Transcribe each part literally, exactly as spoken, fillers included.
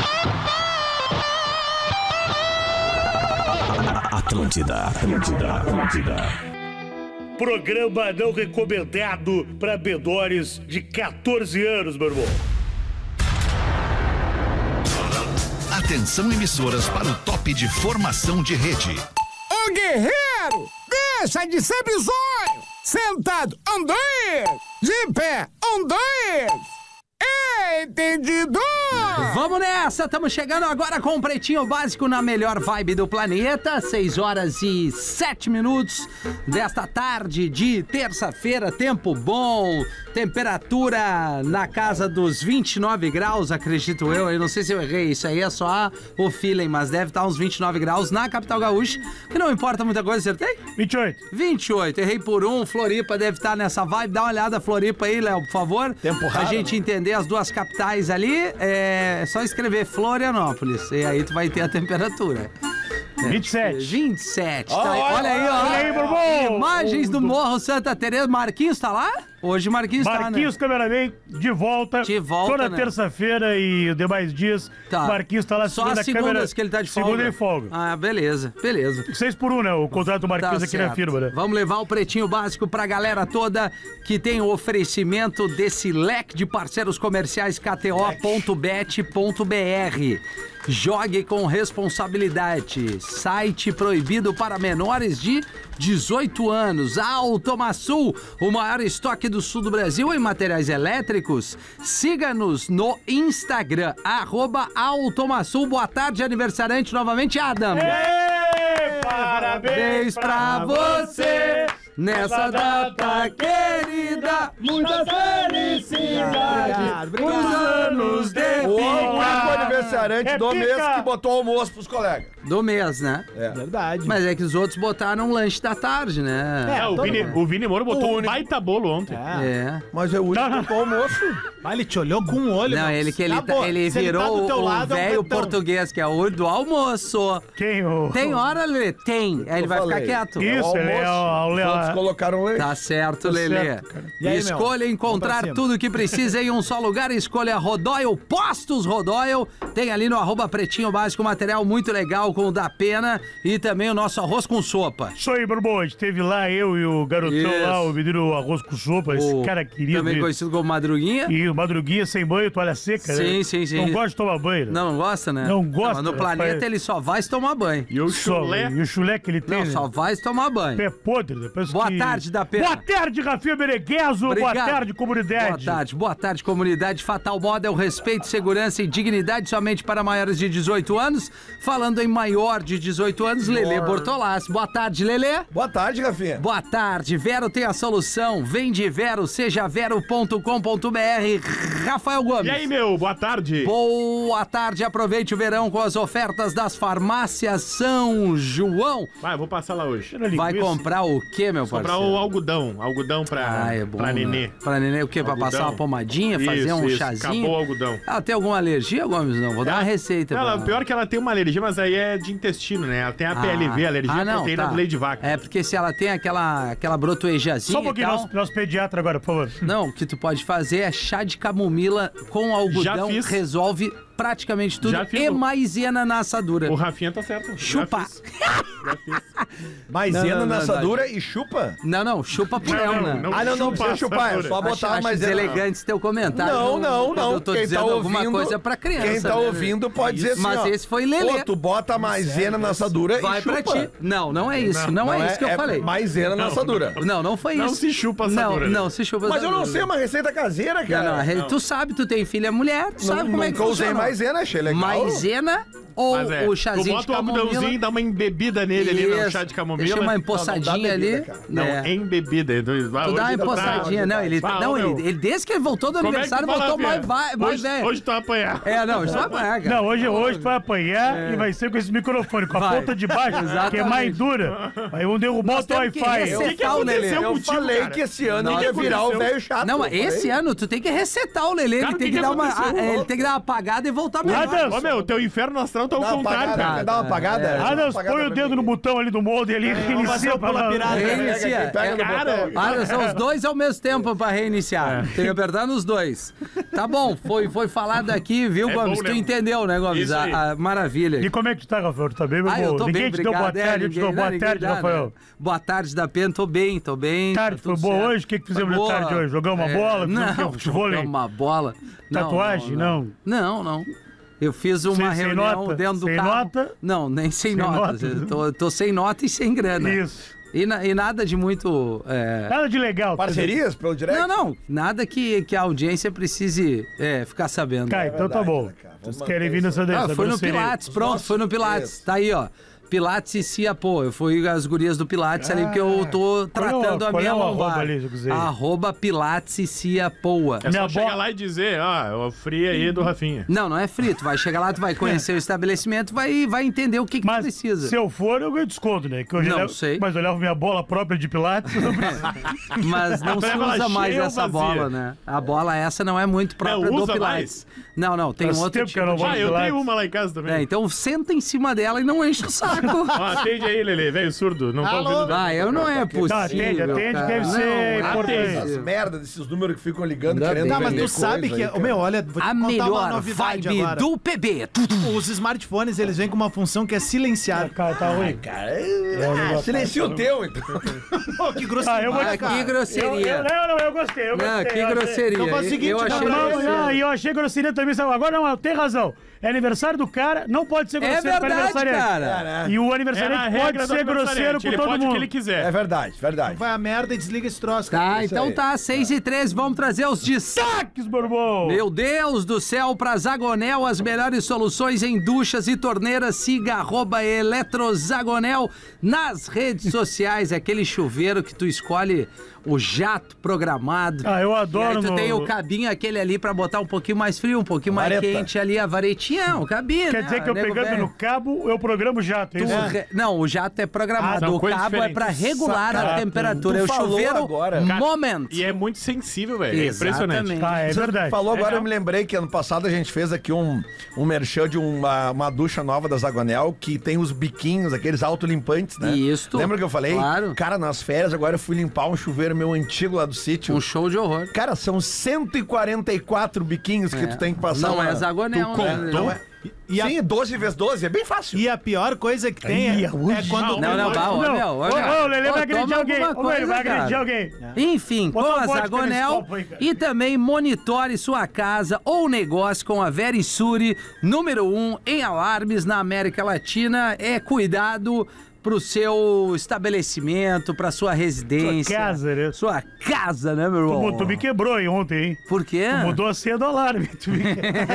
Atlântida, Atlântida, Atlântida. Programa não recomendado para menores de catorze anos, meu irmão. Atenção, emissoras, para o top de formação de rede. Ô guerreiro, deixa de ser bizonho. Sentado, um, dois. De pé, um, dois. Entendido? Vamos nessa, estamos chegando agora com o Pretinho Básico na melhor vibe do planeta, seis horas e sete minutos desta tarde de terça-feira, tempo bom, temperatura na casa dos vinte e nove graus, acredito eu, eu não sei se eu errei, isso aí é só o feeling, mas deve estar uns vinte e nove graus na capital gaúcha, que não importa muita coisa, acertei? vinte e oito. vinte e oito, errei por um, Floripa deve estar nessa vibe, dá uma olhada Floripa aí, Léo, por favor. Tempo raro. A gente entender as duas capitais ali, é só escrever Florianópolis, e aí tu vai ter a temperatura. vinte e sete. vinte e sete, Oh, tá aí. olha, Olha aí, ó. olha aí, meu irmão. Imagens do Morro Santa Teresa. Marquinhos tá lá? Hoje Marquinhos, Marquinhos, tá, né? cameraman, de volta. De volta, Toda né? terça-feira e os demais dias. Tá. Marquinhos tá lá Só segunda as segundas câmera. que ele tá de folga. Segunda ele folga. Ah, beleza, beleza. Seis por um, né? O contrato do Marquinhos Tá aqui na certo. firma, né? Vamos levar o Pretinho Básico pra galera toda que tem o oferecimento desse leque de parceiros comerciais K T O ponto bet ponto B R. Jogue com responsabilidade. Site proibido para menores de dezoito anos. Automaçul, o maior estoque do sul do Brasil em materiais elétricos. Siga-nos no Instagram, arroba Automaçul. Boa tarde, aniversariante novamente, Adam. Ei, parabéns pra você nessa data querida. Muitas felicidades. Muitos anos de O vida. único aniversariante É do pica. mês que botou almoço pros colegas. Do mês, né? Verdade. Mas é que os outros botaram um lanche da tarde, né? É, o, todo Vini, mundo. o Vini Moura botou O um único. baita bolo ontem. É. É. Mas é o único que botou almoço. Mas ele te olhou com um olho. Não, meu. ele que ele, Acabou. tá- ele Se ele virou tá do teu o lado, é um velho retão. português, que é o olho do almoço. Quem o... Tem hora, Lelê? Tem. Aí ele vai falei. ficar quieto. Isso, ele é o... Os o- outros colocaram leite. Tá certo, Tá Lelê. certo, cara. E aí, meu? Escolha Vamos encontrar pra cima. tudo que precisa em um só lugar. Escolha Rodoyle, Postos Rodoyle. Tem ali no arroba Pretinho Básico material muito legal com o da Pena e também o nosso arroz com sopa. Isso aí, meu irmão. A gente teve lá eu e o garotão Isso. lá, o menino arroz com sopa. Esse O- cara querido. Também e- conhecido como Madruguinha. E o madruguinha sem banho, toalha seca, Sim, né? sim, sim. Não gosta de tomar banho, né? Não, não gosta, né? Não gosta, mas no planeta rapaz. ele só vai se tomar banho. E o Só, chulé. E o chulé que ele tem, Não, né? só vai se tomar banho. Pé podre. Depois Boa que... tarde, da Pena. Boa tarde, Rafinha Bereguezo. Boa Obrigado. tarde, comunidade. Boa tarde, boa tarde, comunidade. Fatal Model, respeito, segurança e dignidade somente para maiores de dezoito anos. Falando em maior de dezoito anos, Lelê Bortolassi. Boa tarde, Lelê. Boa tarde, Rafinha. Boa tarde, Vero tem a solução. Vem de Vero, seja vero ponto com ponto b r. Rafael Gomes. E aí, meu? Boa tarde. Boa tarde, aproveite o verão com as ofertas das farmácias São João. Vai, vou passar lá hoje. Cheira Vai linguiça. comprar o quê, meu Comprar parceiro? o algodão. Algodão pra, Ah, é bom, pra né? nenê. Pra nenê o quê? Pra Algodão. passar uma pomadinha, fazer Isso, um isso. chazinho? Acabou o algodão. Ela tem alguma alergia, Gomes? Não, vou dar uma receita Ela, pra pior que ela tem uma alergia, mas aí é de intestino, né? Ela tem a P L V, alergia à proteína do leite de vaca. É, porque se ela tem aquela, aquela brotoejazinha Só um pouquinho, e tal... nosso, nosso pediatra agora, por favor. Não, o que tu pode fazer é chá de camomila com algodão, Já fiz. resolve praticamente tudo. Já fiz E o- maisena na assadura. O Rafinha tá certo. Chupa. Já fiz. Já fiz. Maisena Não, não, na não, assadura e chupa? Não, não, chupa purão, Não, né? não, não. Ah, não, não Chupa precisa chupar, é assadura. só botar acho, acho maisena. deselegante esse teu comentário. Não, não, quando não. Eu tô Quem dizendo tá alguma ouvindo, coisa pra criança. Quem tá né? ouvindo pode dizer assim, Mas ó, esse foi Lelê. Ô, tu bota maisena na assadura Vai e chupa. pra ti. Não, não é isso. Não, é isso que eu falei. Maisena na assadura. Não, não foi Não isso. se chupa assadura, Não, né? não se chupa Mas eu não assadura. sei uma receita caseira, Não, cara. não, a re- tu sabe, tu tem filha mulher, tu Não- sabe como é que nunca usei funciona. maisena, achei legal. Maisena ou Mas é, o tu chazinho de bota o camomila. algodãozinho e dá uma embebida nele ali no Isso. chá de camomila. Deixa uma Não, empoçadinha não dá bebida, ali. cara. Não, né? embebida. Tu Tu dá uma empoçadinha, não, ele, Ah, não, ô, meu. ele, ele desde que ele voltou do Como é que aniversário, tu fala, botou mais, Fia? vai- mais hoje, velho. Hoje tu vai apanhar. É, não, isso vai apanhar, cara. Não, hoje, hoje tu vai apanhar e vai ser com esse microfone, com a Vai. ponta de baixo, que é mais Exatamente. dura. Aí vão derrubar Nós o teu temos que Wi-Fi. resetar O que que o Lelê. aconteceu Eu contigo, falei cara? que esse ano Não, ia virar o aconteceu. velho chato. Não, eu mas esse falei. ano tu tem que resetar o Lelê, Cara, ele o tem que que, que dar uma, aconteceu? a- ele tem que dar uma apagada e voltar melhor. Adams. Ô, meu, teu inferno astral informação tá ao Dá uma contrário, apagada, cara. dá uma apagada. Ah, Dá uma não, apagada põe o pra dedo mim. no botão ali do molde ali, reinicia pra lá. Reinicia. Pega no Cara, botão. Ah, são os dois ao mesmo tempo pra reiniciar. Tem que apertar nos dois. Tá bom, foi, foi falado aqui, viu, É Gomes? bom, Tu né? entendeu, né, Gomes? Isso aí. A, a maravilha. E como é que tu tá, Rafael? Tu tá bem, meu Ah, irmão? eu tô Ninguém bem, te deu obrigado. boa tarde, É, eu te dou ninguém- boa não, ninguém tarde, dá, Rafael. né? Boa tarde da Pen, tô bem, tô bem. Tarde, tá foi tudo boa certo. hoje? O que que fizemos Foi de tarde boa. hoje? Jogamos uma bola? Fizemos o quê? Não, Futebol? jogamos uma bola. Não, Tatuagem? Não, não. Não, Eu fiz uma Sem- sem reunião nota? dentro do Sem carro. nota? Não, nem sem, Sem notas. nota? Eu tô, tô sem nota e sem grana. Isso. E, na- e nada de muito... é, Nada de legal. Parcerias pelo direct? Não, não. Nada que, que a audiência precise é, ficar sabendo. Cara, então tá verdade, bom. né, cara? Vocês Vamos querem manter vir nessa Ah, dessa foi no grosseria. Pilates, pronto, nossos foi no Pilates. dias. Tá aí, ó. Pilates e Cia Poa. Eu fui as gurias do Pilates ali, porque eu tô tratando a qual é minha o arroba lombar. ali, José? Arroba Pilates e Cia Poa. É Minha só chegar bo- lá e dizer, ó, o free aí do Rafinha. Não, não é frito. Vai chegar lá, tu vai conhecer o estabelecimento, vai, vai entender o que, que tu Mas precisa. se eu for, eu ganho desconto, né? Que hoje Não eu levo, sei. Mas eu levo minha bola própria de pilates, eu não preciso. Mas não se Leva ela usa mais cheia ou essa vazia? bola, né? A bola essa não é muito própria Não do usa Pilates. Não, não, tem Faz um outro tempo que tipo eu não de... vou Ah, eu Pilates. tenho uma lá em casa também. É, então senta em cima dela e não enche o saco. Ó, atende aí, Lelê, velho surdo. Não tô Alô? ouvindo. Ah, eu não é possível. Não, atende, atende, cara. deve Não, ser é importante. Essas possível. merda desses números que ficam ligando, Ainda querendo bem. Tá, mas vender tu sabe coisa que. aí, Ô, cara. meu, olha, vou te A contar uma melhor novidade vibe agora. do P B. Os smartphones, eles vêm com uma função que é silenciar. Cara, tá ruim. Cara, ah, silencia o teu, então. Pô, que grosseria, Ah, eu vou te- Ah, que cara. Eu, eu, grosseria. não, não, eu gostei, eu gostei. Não, que eu achei- grosseria. Então faz o seguinte, eu não, achei não, grosseria. Não, e eu achei grosseria também. sabe? Agora não, tem razão. É aniversário do cara, não pode ser É grosseiro com o verdade, aniversariante. cara. E o É na aniversariante regra pode do ser grosseiro aniversariante, com ele todo pode o mundo. que ele quiser. É verdade, verdade. Vai a merda e desliga esse troço. Tá, cara. então aí. tá, seis e treze, vamos trazer os destaques. Taques, meu irmão! Meu Deus do céu, pra Zagonel, as melhores soluções em duchas e torneiras. Siga arroba Eletrozagonel nas redes sociais. É aquele chuveiro que tu escolhe o jato programado. Ah, eu E aí adoro tu no... tem o cabinho aquele ali pra botar um pouquinho mais frio, um pouquinho mais Vareta. quente ali, a varetinha, o cabinho, Quer né? dizer que eu Nego pegando velho. no cabo, eu programo o jato, é Tu isso? re- Não, o jato é programado. Ah, são o coisas cabo é diferentes. pra regular a Saca- temperatura. Tu É o falou chuveiro agora. Moment. E é muito sensível, velho. É impressionante. Exatamente. Ah, é Você verdade. falou agora, É. eu me lembrei que ano passado a gente fez aqui um, um merchan de uma, uma ducha nova da Zagonel que tem os biquinhos, aqueles autolimpantes, né? Isso. Lembra que eu falei? Claro. Cara, nas férias agora eu fui limpar um chuveiro meu antigo lá do sítio. Um show de horror. Cara, são cento e quarenta e quatro biquinhos que É. tu tem que passar. Não lá. é Zagonel, Tu né? contou? Não é... E a- Sim, doze vezes doze, é bem fácil. E a pior coisa que tem é, Ih, é hoje- quando... Não, não, vai, ô, Não, meu, ô, ô, meu. ô, o Lelê Ô, vai agredir toma alguém. alguma Ô, ele vai coisa, agredir cara. alguém. Enfim, Bota com uma a vodka nesse Zagonel copo aí, cara. e também monitore sua casa ou negócio com a Verisure, número um em alarmes na América Latina. É cuidado pro seu estabelecimento, pra sua residência. Sua casa, né? Sua casa, né, meu Tu, irmão? mu- tu me quebrou aí ontem, hein? Por quê? Tu mudou a senha do alarme. Tu me...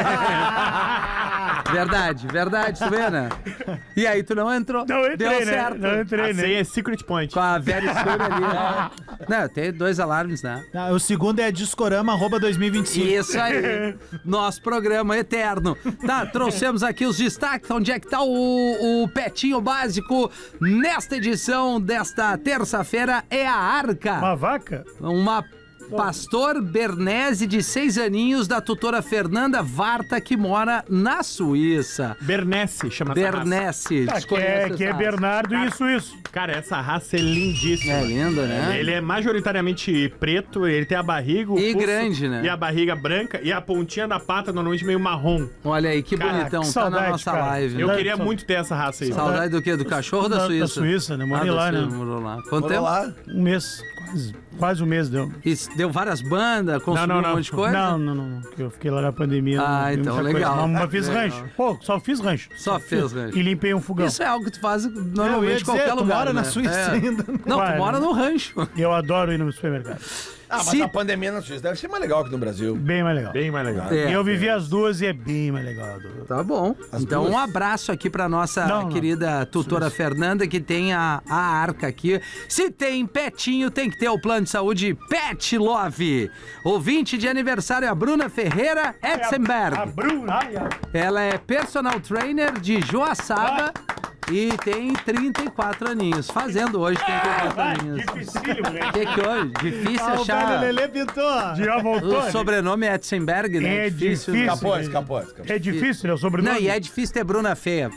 Verdade, verdade, tu vê, né? E aí tu não entrou. Não entrei, Deu né? certo. Não entrei, A né? senha é Secret Point. Com a Verisure ali. né? Não, tem dois alarmes, né? Ah, o segundo é discorama, arroba dois mil e vinte e cinco. Isso aí, nosso programa eterno. Tá, trouxemos aqui os destaques. Onde é que tá o, o Petinho Básico nesta edição desta terça-feira? É a Arca. Uma vaca? Uma pastor Bernese de seis aninhos da tutora Fernanda Varta, que mora na Suíça. Bernese, chama essa raça. Bernese. Ah, que é, desconheço que é essa Bernardo e isso, isso. Cara, essa raça é lindíssima. raça. É linda, né? Ele é majoritariamente preto, ele tem a barriga, o E pulso grande, né? E a barriga branca e a pontinha da pata normalmente meio marrom. Olha aí, que Cara, bonitão. que tá na saudade, nossa cara. live. Eu né? queria Saudade. muito ter essa raça aí. Saudade do quê? Do cachorro ou da Da- Suíça? da Suíça, né? Morei Ah, lá, da né? Suíça, morou lá. Quanto Bora tempo? lá. Um mês, quase, quase um mês deu. E deu várias bandas, consumiu não, não. um monte de coisa? Não, não, não, não. que Eu fiquei lá na pandemia. Ah, não vi então, muita legal. Coisa. Mas, mas fiz Legal. rancho. Pô, só fiz rancho. Só fez rancho. E limpei um fogão. Isso é algo que tu faz Eu ia normalmente em dizer, qualquer tu lugar, mora na né? Suíça É. ainda. Não, Vai, tu mora né? no rancho. Eu adoro ir no supermercado. Ah, mas Se- a pandemia na Suíça deve ser mais legal que no Brasil. Bem mais legal. Bem mais legal. É. E eu vivi as duas e é bem mais legal. Du. Tá bom. então duas? um abraço aqui pra nossa Não, não. querida tutora Fernanda, que tem a, a arca aqui. Se tem petinho, tem que ter o plano de saúde Pet Love. Ouvinte de aniversário, a Bruna Ferreira Etzenberg. A Bruna. Ai, ai. Ela é personal trainer de Joaçaba E tem trinta e quatro aninhos. Fazendo hoje trinta e quatro Vai, aninhos. dificílio, O moleque. que que hoje? Difícil Ah, o achar... velho Lelê pintou. Já voltou? O sobrenome é Etzenberg, né? É difícil. Escapou, escapou, escapou. É difícil, né? O sobrenome. Não, e é difícil ter Bruna feia.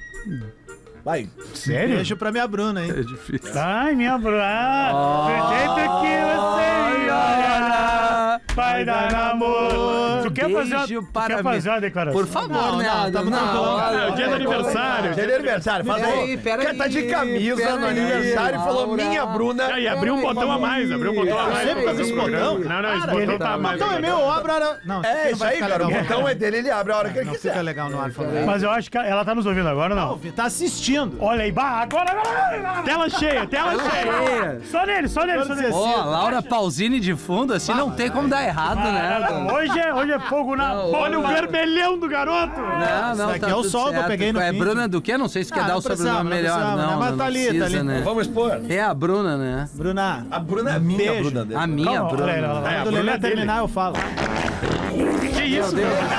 Vai. Sério? Beijo pra minha Bruna, hein? É difícil. Ai, minha Bruna. Do jeito que você olha, vai dar namoro. Tu quer fazer uma, Beijo tu para quer fazer mim. uma declaração? Por favor, Não, né? não, Adam? tamo Não, tranquilo, cara. É o dia do aniversário. Dia de aniversário. Faz Peraí, aí. peraí, Quer tá de camisa peraí, no aniversário e falou Laura. minha Bruna. E abriu um botão a mais, abriu um botão a mais. Sempre faz esse botão? Não, não, esse Cara, botão tá a mais. Então é meu, obra... era- Não, É, não isso vai aí, ficar cara. O legal. botão é dele, ele abre a hora que ele Não fica quiser. legal no ar falando. Mas eu acho que ela tá nos ouvindo agora ou não? Não, tá assistindo. Olha aí, bah, agora, agora. Tela cheia, tela cheia. Só nele, só nele, só nele. Ó, Laura Pausini de fundo, assim não tem como dar errado, né? Adam? Hoje é, hoje é fogo na Não, bola. Olha o vermelhão do garoto. Não, não, Isso tá aqui é o tudo sol que eu certo. peguei no É fim. Bruna do quê? Não sei se quer Ah, dar não o sobrenome precisava, não melhor. precisava, Não, né? Mas não tá ali, precisa, tá ali. né? Vamos expor. É a Bruna, né? Bruna, A Bruna é minha Beijo. Bruna dele. A minha Calma, Bruna. olha aí, olha lá. É, a quando o Bruna Lelê é dele. terminar, eu falo. Que isso?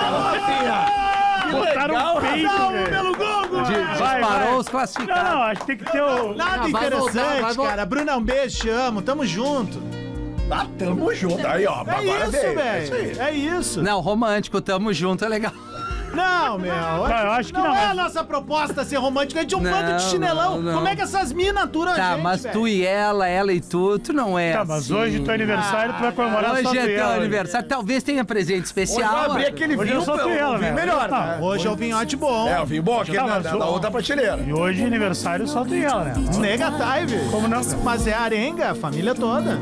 Botaram um peito, velho. Pelo Google! De- Vai, disparou vai. os classificados. Não, não, acho que tem que ter o... Nada Ah, vai interessante, voltar, vai voltar. cara. Bruna, um beijo, te amo. Tamo junto. Tá, tamo junto. Aí, ó. É agora isso, veio. É isso aí. velho. É isso. Não, romântico, tamo junto, é legal. Não, meu. Não, eu acho que não, é mas- a nossa proposta ser romântico. A gente é um Não, bando de chinelão. não, não. Como é que essas minas aturam a Tá, gente, mas velho? tu e ela, ela e tu, tu não é Tá, mas assim. hoje teu aniversário, tu vai comemorar só Hoje tu é e teu ela. aniversário, talvez tenha presente Hoje especial. vai abrir Adam. aquele Hoje vinho, eu só tenho pô, ela, um vinho né? melhor, Tá. né? Hoje é o vinhote bom. É, o vinho bom aqui Tá, na, mas na, o- na outra prateleira. E hoje aniversário só tu e ela, né? Nega Taive. Como não? Mas é arenga, a família toda.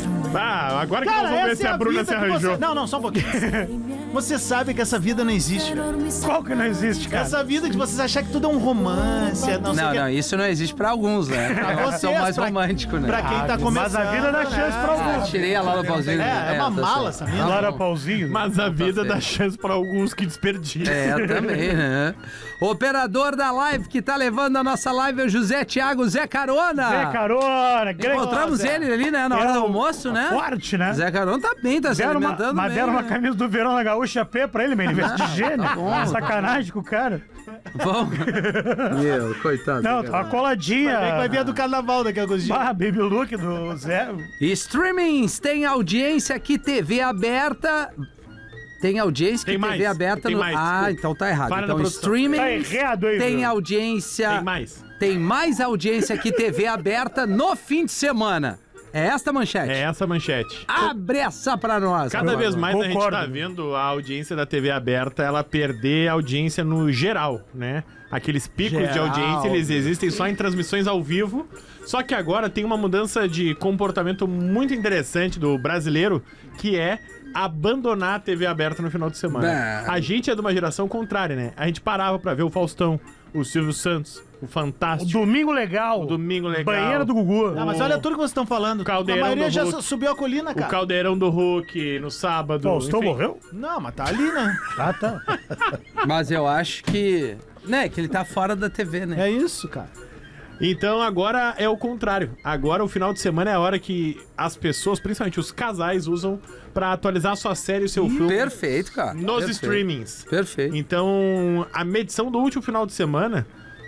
Ah, agora que nós Cara, vamos ver essa se é a a Bruna vida se que arranjou. você... Não, não, só um pouquinho. Você sabe que essa vida não existe, cara. Qual que não existe, cara? Essa vida de vocês achar que tudo é um romance, não, sei o Não, que. não, isso não existe pra alguns, né? Pra Elas vocês, são mais pra- românticos, né? Pra quem tá começando. Mas a vida dá chance pra Ah, alguns. tirei a Laura Pausini. É, é uma tá mala certo. essa mina. Lara Pauzinho. Mas a vida dá chance pra alguns que desperdiçam. É, também, né? Operador da live que tá levando a nossa live é o José Thiago Zé Carona. Zé Carona, grande. Encontramos Zé. ele ali, né? Na É hora do o- almoço, né? Forte, né? Zé Carona tá bem, tá se Deram uma, alimentando mas bem. deram uma né? camisa do verão na gaúcha P pra ele, meu. Ele veste de gênio. tá bom. Sacanagem com o cara. Vamos. Meu, coitado. Não, tá uma coladinha. Vai, vai vir a do carnaval daqui a alguns dias. Ah, baby look do Zé. Streamings tem audiência aqui, T V aberta. Tem audiência Tem que T V mais, aberta tem no. mais, Ah, desculpa. então tá errado. Para na então produção. streaming Tá errado aí, tem Bruno. audiência. Tem mais. Tem mais audiência que T V aberta no fim de semana. É esta a manchete? É essa a manchete. Abre essa pra nós. Cada vez mais a gente Concordo. tá vendo a audiência da T V aberta ela perder a audiência no geral, né? Aqueles picos de Geral. audiência, eles existem só em transmissões ao vivo. Só que agora tem uma mudança de comportamento muito interessante do brasileiro, que é abandonar a T V aberta no final de semana. Bah. A gente é de uma geração contrária, né? A gente parava pra ver o Faustão, o Silvio Santos, o O Fantástico, domingo legal. o Domingo Legal. Banheiro do Gugu. Ah, mas olha tudo que vocês estão falando. Caldeirão a maioria do já Hulk. subiu a colina, o cara. Caldeirão do Hulk no sábado. Faustão enfim. morreu? Não, mas tá ali, né? Ah, tá. Mas eu acho que. Né, que ele tá fora da T V, né? É isso, cara. Então agora é o contrário. Agora o final de semana é a hora que as pessoas, principalmente os casais, usam pra atualizar a sua série e o seu filme Perfeito, cara. nos Perfeito. streamings. Perfeito. Então, a medição do último final de semana,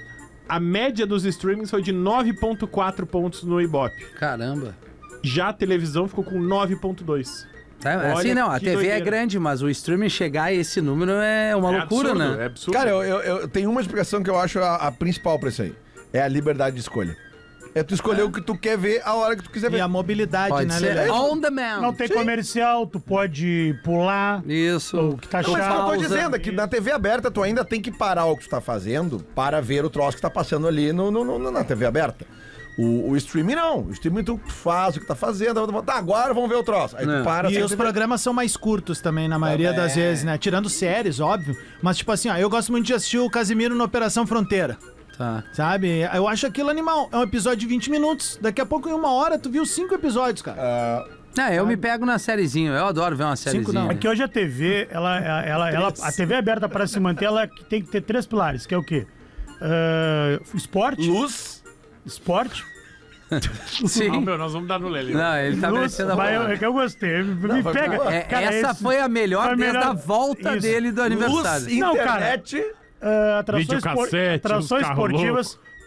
a média dos streamings foi de nove ponto quatro pontos no Ibope. Caramba. Já a televisão ficou com nove ponto dois. É, Olha assim, não, a que T V é doideira. grande, mas o streaming chegar a esse número é uma É loucura, absurdo, né? é absurdo. Cara, eu, eu, eu tenho uma explicação que eu acho a, a principal pra isso aí. É a liberdade de escolha. É tu escolher o que tu quer ver a hora que tu quiser E ver. a mobilidade, Pode né, ser Lelê? on demand. Não tem comercial, tu pode pular. Isso. O que tá Mas é o que eu tô chato. dizendo é que na T V aberta tu ainda tem que parar o que tu tá fazendo para ver o troço que tá passando ali no, no- no- na T V aberta. O, o streaming não. O streaming tu faz o que tá fazendo. Tá, agora vamos ver o troço. Aí É. tu para. E sem os T V. programas são mais curtos também, na maioria Também. das vezes, né? Tirando séries, óbvio. Mas, tipo assim, ó, eu gosto muito de assistir o Casimiro no Operação Fronteira. Tá. Sabe? Eu acho aquilo animal. É um episódio de vinte minutos. Daqui a pouco, em uma hora, tu viu cinco episódios, cara. É, eu me pego na sériezinha. Eu adoro ver uma Cinco sériezinha. não. É que hoje a T V, ela, ela, ela, a T V aberta para se manter, ela tem que ter três pilares, que é o quê? Ah, esporte, Luz. esporte, Sim. Não, meu, nós vamos dar no Lelê. Não, ele tá luz, merecendo a mas eu, bola. é que eu gostei, me foi pega. boa. É, Cara, essa esse- foi a melhor foi a desde melhor- a volta Isso. dele do aniversário. Luz, Não, cara. internet. Ah, atrações, Videocassete, espor- atrações uns carro esportivas,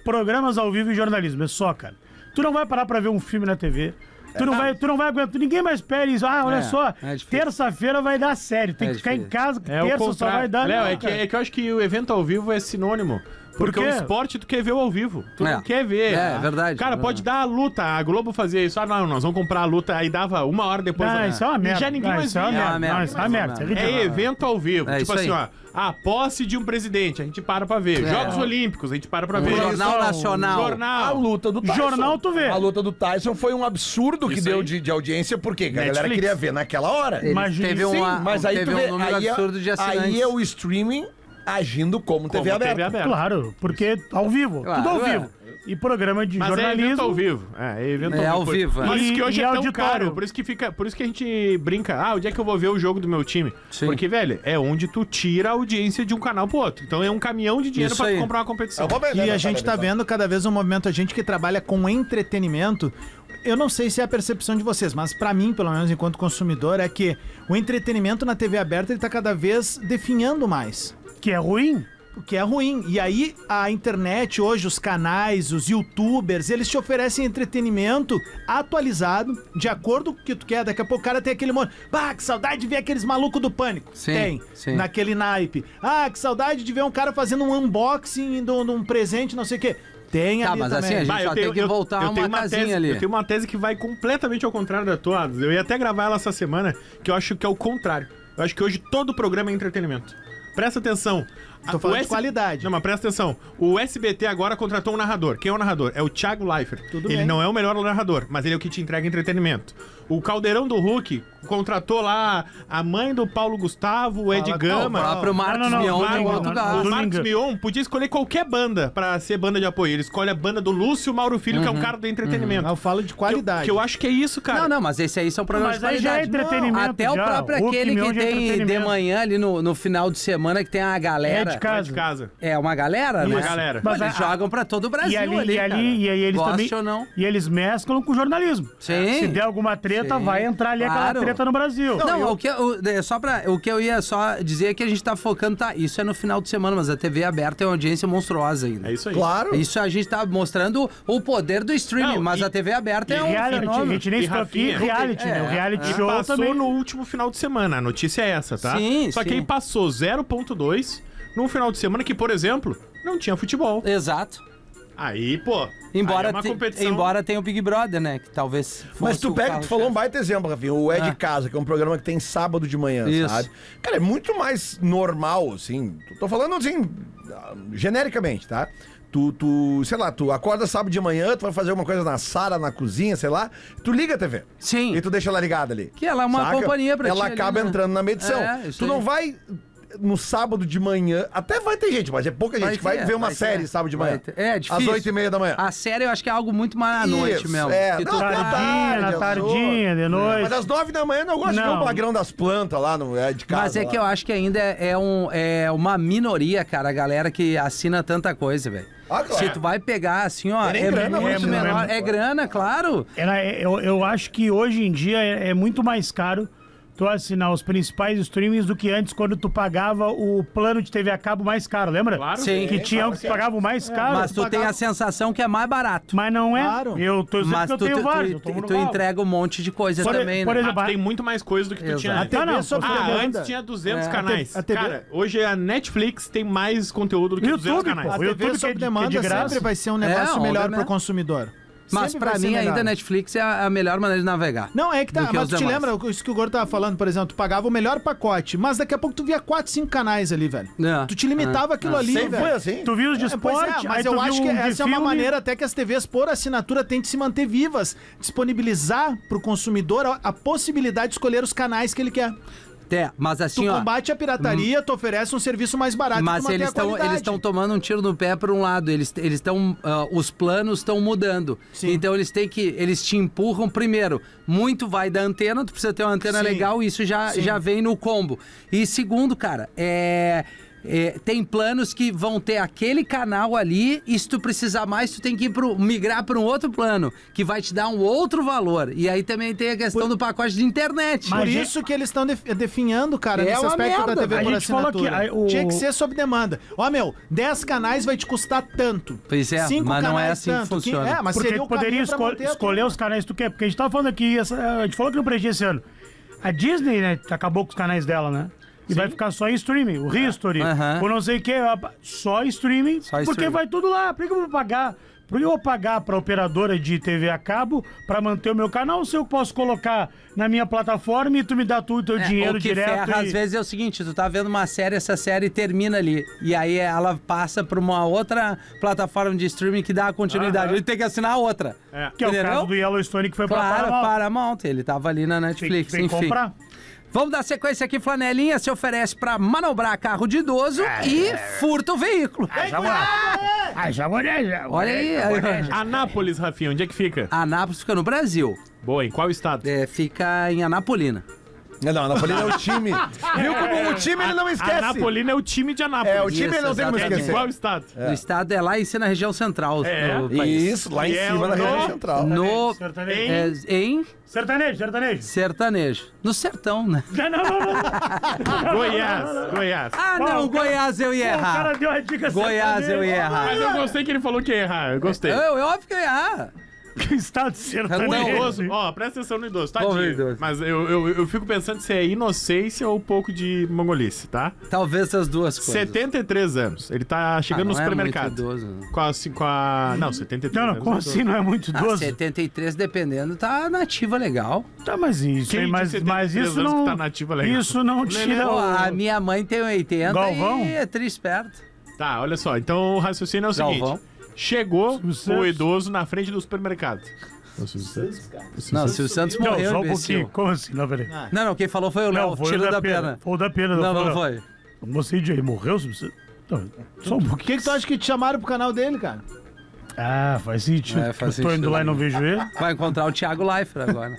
programas ao vivo e jornalismo. É só, cara. Tu não vai parar pra ver um filme na T V. Tu não, vai, tu não vai aguentar. Ninguém mais pede isso. Ah, olha É, só. é difícil. Terça-feira vai dar série. Tem É que ficar em difícil. casa, que É o terça só contrário. vai dar. Léo, não, é, que, cara. é que eu acho que o evento ao vivo é sinônimo. Porque quê? o esporte tu quer ver ao vivo. Tu É. não quer ver. É, é verdade. Cara, É pode dar a luta. A Globo fazia isso. Ah, não, nós vamos comprar a luta. Aí dava uma hora depois. Ah, da- isso é uma E merda. já ninguém Ah, mais isso é uma via. É uma merda. merda, Não, isso é uma é uma merda. Isso é merda. ridículo. É evento ao vivo. É tipo isso assim, aí. ó. A posse de um presidente, a gente para pra ver. É. Jogos Olímpicos, a gente para pra O ver. Jornal Isso, Nacional. A Jornal. luta do Tyson. Jornal tu vê. A luta do Tyson foi um absurdo que Isso deu aí. de, de audiência, porque a Netflix. galera queria ver naquela hora. Ele Imagina- teve Sim, uma, Mas aí teve tu vê, um número aí, é- absurdo de assinantes. aí é o streaming agindo como, Como T V aberta. aberta. Claro, porque ao vivo. Claro, tudo ao é. vivo. E programa de Mas é evento jornalismo. ao vivo. É, é evento É ao ao vivo. vivo, é. Por isso que E- hoje e é tão auditório. caro. Por isso que fica, por isso que a gente brinca. Ah, onde é que eu vou ver o jogo do meu time? Sim. Porque, velho, é onde tu tira a audiência de um canal pro outro. Então é um caminhão de dinheiro Isso pra tu aí. comprar uma competição. Eu vou vender E na a gente tá televisão. vendo cada vez um movimento, a gente que trabalha com entretenimento. Eu não sei se é a percepção de vocês, mas pra mim, pelo menos enquanto consumidor, é que o entretenimento na T V aberta ele tá cada vez definhando mais. Que é ruim. O que é ruim. E aí, a internet hoje, os canais, os youtubers, eles te oferecem entretenimento atualizado, de acordo com o que tu quer. Daqui a pouco o cara tem aquele monte. Ah, que saudade de ver aqueles malucos do Pânico. Sim, tem. sim. Naquele naipe. Ah, que saudade de ver um cara fazendo um unboxing de um de um presente, não sei o quê. Tem Tá, ali mas também. assim, a gente Bah, eu só tenho- tem que eu- voltar eu uma tenho uma casinha tese, ali. Eu tenho uma tese que vai completamente ao contrário da tua. Eu ia até gravar ela essa semana, que eu acho que é o contrário. Eu acho que hoje todo programa é entretenimento. Presta atenção. Tô A- falando o de qualidade. Não, mas presta atenção. O S B T agora contratou um narrador. Quem é o narrador? É o Thiago Leifert. Tudo ele bem. não é o melhor narrador, mas ele é o que te entrega entretenimento. O Caldeirão do Hulk contratou lá a mãe do Paulo Gustavo, o Ed Fala, Gama. O próprio Marcos não, não, Mion vai, tem vai, outro vai. gasto. O Domingo. Marcos Mion podia escolher qualquer banda pra ser banda de apoio. Ele escolhe a banda do Lúcio Mauro Filho, que é um cara do entretenimento. Eu falo de Que eu- qualidade. Que eu acho que é isso, cara. Não, não, mas esse aí são programas Mas de aí já é qualidade. entretenimento. Até o já. próprio Hulk, aquele Mion que de tem de entretenimento. manhã ali no, no final de semana, que tem a É galera. de Vai casa. de casa. É uma galera, Uma né? galera. Mas Mas eles a- jogam pra todo o Brasil E ali, ali, e, ali cara. e aí eles Goste também. ou não. E eles mesclam com o jornalismo. Sim. Se der alguma treta, Sim. vai entrar ali Claro. aquela treta no Brasil. Não, o, que, eu- é só pra, o que eu ia só dizer é que a gente tá focando, tá? Isso é no final de semana, mas a T V aberta é uma audiência monstruosa ainda. É isso aí. Claro. Isso a gente tá mostrando o poder do streaming, Não, mas e- a T V aberta e é um reality, a fenômeno. gente nem E ficou aqui, Rafinha? reality, né? O É, reality é. show Passou também. no último final de semana. A notícia é essa, tá? Sim, Só que sim. aí passou zero ponto dois num final de semana que, por exemplo, não tinha futebol. Exato. Aí, pô. Embora, aí é uma te- competição. embora tenha o Big Brother, né? Que talvez fosse Mas tu o pega, carro tu falou um chefe. baita exemplo, Rafinha, o É de Ah. Casa, que é um programa que tem sábado de manhã, Isso. sabe? Cara, é muito mais normal, assim. Tô falando assim, genericamente, tá? Tu, tu, sei lá, tu acorda sábado de manhã, tu vai fazer alguma coisa na sala, na cozinha, sei lá, tu liga a T V. Sim. E tu deixa ela ligada ali. Que ela é uma companhia pra Ela ti ali, acaba né? entrando na medição. É, isso tu aí. não vai no sábado de manhã, até vai ter gente, mas é pouca gente Vai que vai ter, ver uma vai série ter. sábado de Vai manhã. ter. É difícil. Às oito e meia da manhã. A série eu acho que é algo muito mais à noite Isso, mesmo. é. Que Não, tu tá tá- Tardinha, na tarde, tardinha, de noite. Mas às nove da manhã eu não gosto de ver Não. o bagrão das plantas lá no É de Casa. Mas é lá. que eu acho que ainda é, é um, é uma minoria, cara, a galera que assina tanta coisa, velho. Ah, claro. Se tu vai pegar assim, ó, É nem é, grana, muito mas- menor. é- É grana, claro. Ela é- eu, eu acho que hoje em dia é, é muito mais caro tu assinar os principais streamings do que antes, quando tu pagava o plano de T V a cabo mais caro, lembra? Claro. Sim. Que tinha um que pagava o mais caro. Mas tu tem a sensação que é mais barato. Mas não é. Claro. Eu tô dizendo Mas que eu tu, tenho tu, vários. tu, eu tomo no tu ralo. entrega um monte de coisa Por- também, por né? exemplo, Ah, tem muito mais coisa do que tu Exato. tinha A antes. T V Não, não, sobre Ah, demanda. antes tinha duzentos É. canais. A T V Cara, hoje a Netflix tem mais conteúdo do que YouTube, duzentos pô. canais. A O T V YouTube que é sob de- que é demanda de graça. sempre vai ser um É, negócio onda melhor mesmo. pro consumidor. Mas Sempre pra vai ser mim melhor. ainda Netflix é a a melhor maneira de navegar. Não, é que tá. do que Mas os tu te demais. lembra isso que o Gordo tava falando, por exemplo, tu pagava o melhor pacote, mas daqui a pouco tu via quatro, cinco canais ali, velho. É. Tu te limitava aquilo ali, Sempre velho. foi assim. Tu viu os de É, pois é, esporte, mas aí eu tu acho viu que um de essa é uma filme. maneira até que as T Vs por assinatura têm de se manter vivas, disponibilizar pro consumidor a, a possibilidade de escolher os canais que ele quer. É, mas Tu assim, ó. combate a pirataria, tu oferece um serviço mais barato e Mas tu mantém eles a estão qualidade. eles estão tomando um tiro no pé por um lado. Eles eles estão ah, os planos estão mudando. Sim. Então eles têm que eles te empurram primeiro. Muito vai da antena, tu precisa ter uma antena Sim. legal, isso já Sim. já vem no combo. E segundo, cara, é É, tem planos que vão ter aquele canal ali e se tu precisar mais, tu tem que ir pro, migrar para um outro plano, que vai te dar um outro valor. E aí também tem a questão Por- do pacote de internet. Por Mas isso que eles estão def- definhando, cara, É nesse uma aspecto merda. da T V A por gente falou assinatura. que, aí, o- Tinha que ser sob demanda. Ó, meu, dez canais vai te custar tanto. Pois é, Cinco mas não é canais assim que tanto. funciona. É, mas Porque seria tu o poderia caminho pra escol- manter a escolher tua- os canais que tu quer. Porque a gente tava falando aqui, essa- a gente falou que no Pregi esse ano. A Disney, né, acabou com os canais dela, né? E vai ficar só em streaming, o History, Aham. o não sei o que, só streaming, Só porque streaming. vai tudo lá. Por que eu vou pagar? Por que eu vou pagar pra operadora de T V a cabo pra manter o meu canal se eu posso colocar na minha plataforma e tu me dá tudo o teu É, dinheiro o que direto? ferra e- às vezes é o seguinte, tu tá vendo uma série, essa série termina ali, e aí ela passa pra uma outra plataforma de streaming que dá a continuidade, Aham. ele tem que assinar a outra. É. Que é o Entendeu? caso do Yellowstone que foi Claro, pra Paramount. Paramount, ele tava ali na Tem, Netflix, tem que enfim. comprar. Vamos dar sequência aqui, Flanelinha se oferece pra manobrar carro de idoso e furta o veículo. Ah, já vou, né? Já vou, Olha aí, aí, Anápolis, Rafinha, onde é que fica? Anápolis fica no Brasil, Boa, em qual estado? é, fica em Anapolina. Não, Anapolina é o time. Viu como o time ele não esquece? Anápolis é o time de Anápolis. É, o time Isso, ele não tem como exatamente. É de esquecer. qual estado? O estado é lá em cima na região central É. do país. Isso, lá em E é cima o na região no- central. No, Sertanejo. é, em Sertanejo, sertanejo. sertanejo. No sertão, né? Não, não, não, não. Goiás, Goiás. Ah, Pô, não, o cara- Goiás eu ia Pô, o cara errar. deu a dica Goiás eu ia errar. Mas eu gostei que ele falou que ia errar, eu gostei. Eu, eu óbvio que eu ia errar. Estado O sertanejo. idoso, ó, presta atenção no idoso, Vamos ver o tadinho. idoso. Mas eu, eu, eu fico pensando se é inocência ou um pouco de mongolice, tá? Talvez as duas coisas. setenta e três anos, ele tá Ah, chegando não no é supermercado. muito idoso, né? Com a, com a... Não, setenta e três Não, não, anos. como é assim? Não é muito Ah, idoso? setenta e três, dependendo, tá nativa legal. Tá, mas isso, Quem aí, de mas, setenta e mas três isso anos não. que tá nativa legal? Isso não tira Pô, o. a minha mãe tem oitenta Galvão? e é tri esperto. Tá, olha só, então o raciocínio é o seguinte. Galvão. Chegou Silvio Santos. o idoso na frente do supermercado. Não, se o Santos Não, morreu, só um imbecil. pouquinho. Como assim? Não, peraí. Não, não, quem falou foi o Não, Léo, foi tiro o da pena. Foi o da pena. Não, não foi. foi. O mocinho de aí morreu? Silvio Santos? Não, só um O pouquinho. que, que tu acha que te chamaram pro canal dele, cara? Ah, faz sentido. É, faz eu tô indo sentido. lá e não vejo ele. Vai encontrar o Thiago Leifert agora.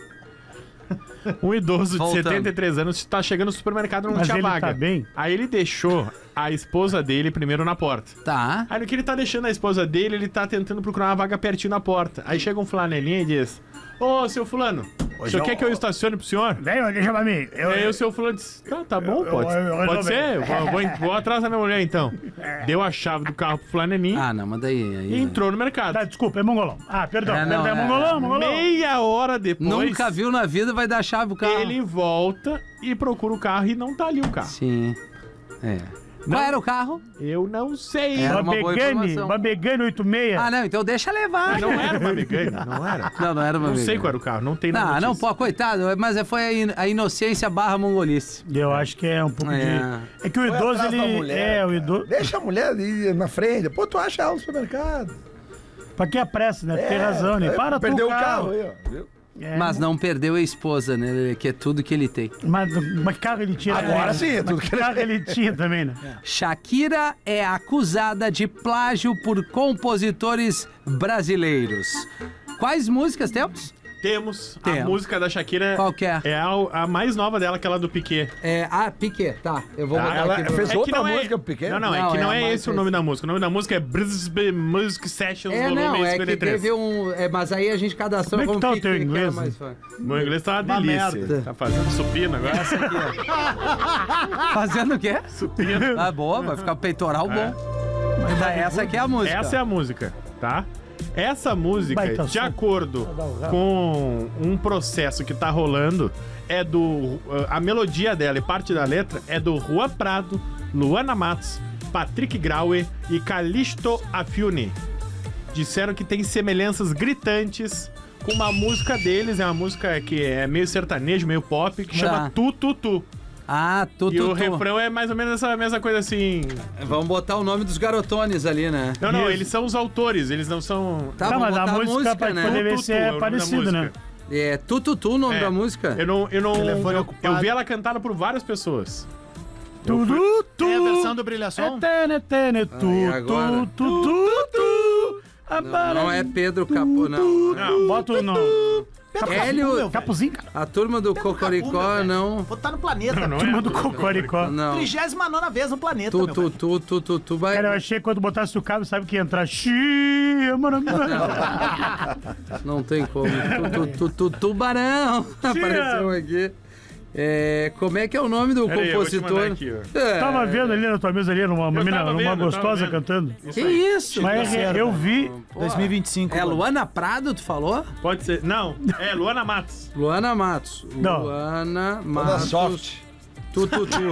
Um idoso Voltando. de setenta e três anos tá chegando no supermercado e não Mas tinha ele vaga. tá bem? Aí ele deixou a esposa dele primeiro na porta. Tá. Aí no que ele tá deixando a esposa dele, ele tá tentando procurar uma vaga pertinho na porta. Aí chega um flanelinha e diz: Ô, seu fulano, o senhor eu- quer que eu estacione pro senhor? Vem, deixa pra mim. Eu, E aí o seu fulano disse: Tá, tá bom, eu- pode, eu- eu pode resolvi. ser. Eu vou, vou, vou atrás da minha mulher então. Deu a chave do carro pro flanelinha Ah, não, mas daí... aí- e entrou no mercado. Tá, desculpa, é mongolão. Ah, perdão. É, perdão, não, é, é- mongolão, mongolão. Meia hora depois, Nunca viu na vida, vai dar a chave pro carro. ele volta e procura o carro e não tá ali o carro. Sim. É. Qual era o carro? Eu não sei. Era uma boa Babegane, informação. Babegane oitenta e seis. Ah, não, então deixa levar. Não era uma Megane, não era. Não, não era uma Não sei Megane. qual era o carro, não tem na Não, notícia. não, pô, coitado, mas é- foi a in- a inocência barra mongolice. Eu acho que é um pouco É. de. É que o Foi idoso, atrás da ele. mulher, é, o cara. idoso. Deixa a mulher ali na frente. Pô, tu acha ela no supermercado. Pra que a pressa, né? Tem É, razão, né? é, Para Perdeu tu, o carro aí, ó. Viu? É, Mas não perdeu a esposa, né? Que é tudo que ele tem. Mas, mas que carro ele tinha? Agora também, né? sim, é tudo Mas que ele carro ele tinha também, né? Shakira é acusada de plágio por compositores brasileiros. Quais músicas temos? Temos, Temos. a música da Shakira. Qual que é? É a, a mais nova dela, aquela do Piquet. É, ah, Piquet, tá. Eu vou Tá, botar ela aqui. pra- fez É que outra não é- música pequena. Não, não, Não, é que é não a é mais esse o nome da música. O nome da música é Brisbane Music Sessions É, Volume não, é cinquenta que e três. teve um... É, mas aí a gente cadastrou Como é que como tá o Piquet, teu que era inglês, mais fã. Meu inglês tá uma Uma delícia. merda. Tá fazendo supino agora. Essa aqui, ó. Fazendo o quê? Supino. Ah, boa, vai ficar peitoral bom. Tá, essa aqui é a música. Essa é a música, tá? Essa música, Baita de som. acordo com um processo que tá rolando, é do... A melodia dela e parte da letra é do Juan Prado, Luana Matos, Patrick Graue e Calixto Afiuni. Disseram que tem semelhanças gritantes com uma música deles, é uma música que é meio sertanejo, meio pop, que chama Tá. Tu Tu Tu. Ah, tu, E tu, o tu. refrão é mais ou menos essa mesma coisa assim... Vamos botar o nome dos garotones ali, né? Não, não, Isso. eles são os autores, eles não são... Tá, Não, vamos mas a botar música, pra né? poder ver Tu, se Tu, é o é nome da parecido, né? música. É Tututu o nome É. da música? Eu não, eu não, Telefone eu, ocupado. eu vi ela cantada por várias pessoas. Tudo, tu. Tem a versão do Brilhação? Etene, etene, tu, Aí, agora? tu, tu, tu, tu. Não, não é Pedro Capô, não. Não, Bota o nome. Hélio, Capuzinho, cara. a turma do Cocoricó, não. Vou estar no planeta. Não, não Turma é. do Cocoricó. Não. trigésima nona vez no planeta, Tu, meu tu, pai. tu, tu, tu, tu vai. Cara, eu achei que quando botasse o cabo, sabe que ia entrar. Xiii, mano. Não tem como. Tu, tu, tu, tu, tubarão. Apareceu aqui. É, como é que é o nome do Pera aí, eu vou te compositor? mandar aqui, ó. É, Tava vendo ali na tua mesa ali, numa, uma, Eu mina, tava numa vendo, eu tava gostosa vendo. cantando. Que isso? Mas é, eu vi. dois mil e vinte e cinco. É Luana Prado, tu falou? Pode ser. Não, é Luana Matos. Luana Matos. Não. Luana Toda Matos. soft. Tu, tu, tu.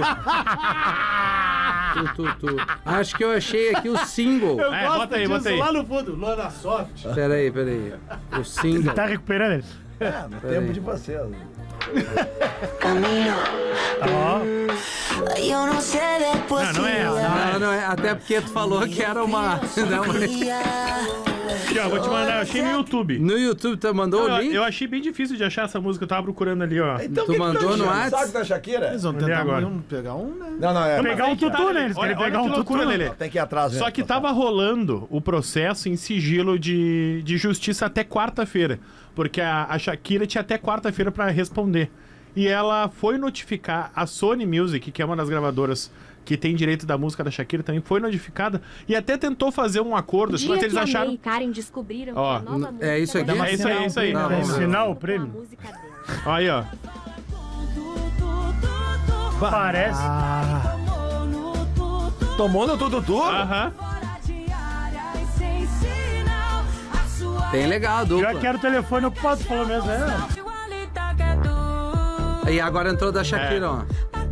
tu, tu, tu. Acho que eu achei aqui o single. Eu É, gosto bota aí, disso bota aí. lá no fundo. Luana Soft. Peraí, peraí. O single. Tá recuperando ele. É, no tempo de vocês. Ó, Yo no sé de poesía. Não, não é ela, Não, não é. Até porque tu falou que era uma. Não, Aqui, ó, vou te mandar. Eu achei no YouTube. no YouTube, tu mandou o Eu, link? eu achei bem difícil de achar essa música. Eu tava procurando ali, ó. Então, Tu que que mandou tá no enchendo o WhatsApp? saco da Shakira? Eles vão Olha tentar agora. um- pegar um, né? Não, não, é. pegar um tutu, né? Eles Olha, querem olha pegar que um tutu. loucura, né? Lelê. Tem que ir atrás mesmo. Só que tava rolando o processo em sigilo de, de justiça até quarta-feira. Porque a, a Shakira tinha até quarta-feira pra responder. E ela foi notificar a Sony Music, que é uma das gravadoras que tem direito da música da Shakira, também foi notificada. E até tentou fazer um acordo, Dia mas que eles Amei acharam... e Karen descobriram Ó, que a nova é isso aqui? música É isso aí, é isso aí. Tá, Vai vamos ver. ensinar o com a prêmio. música dela. Aí, ó. Parece. Tomou no tututu? Aham. Bem legal, dupla. Já quero o telefone ocupado, falou mesmo. É. E agora entrou da Shakira, ó.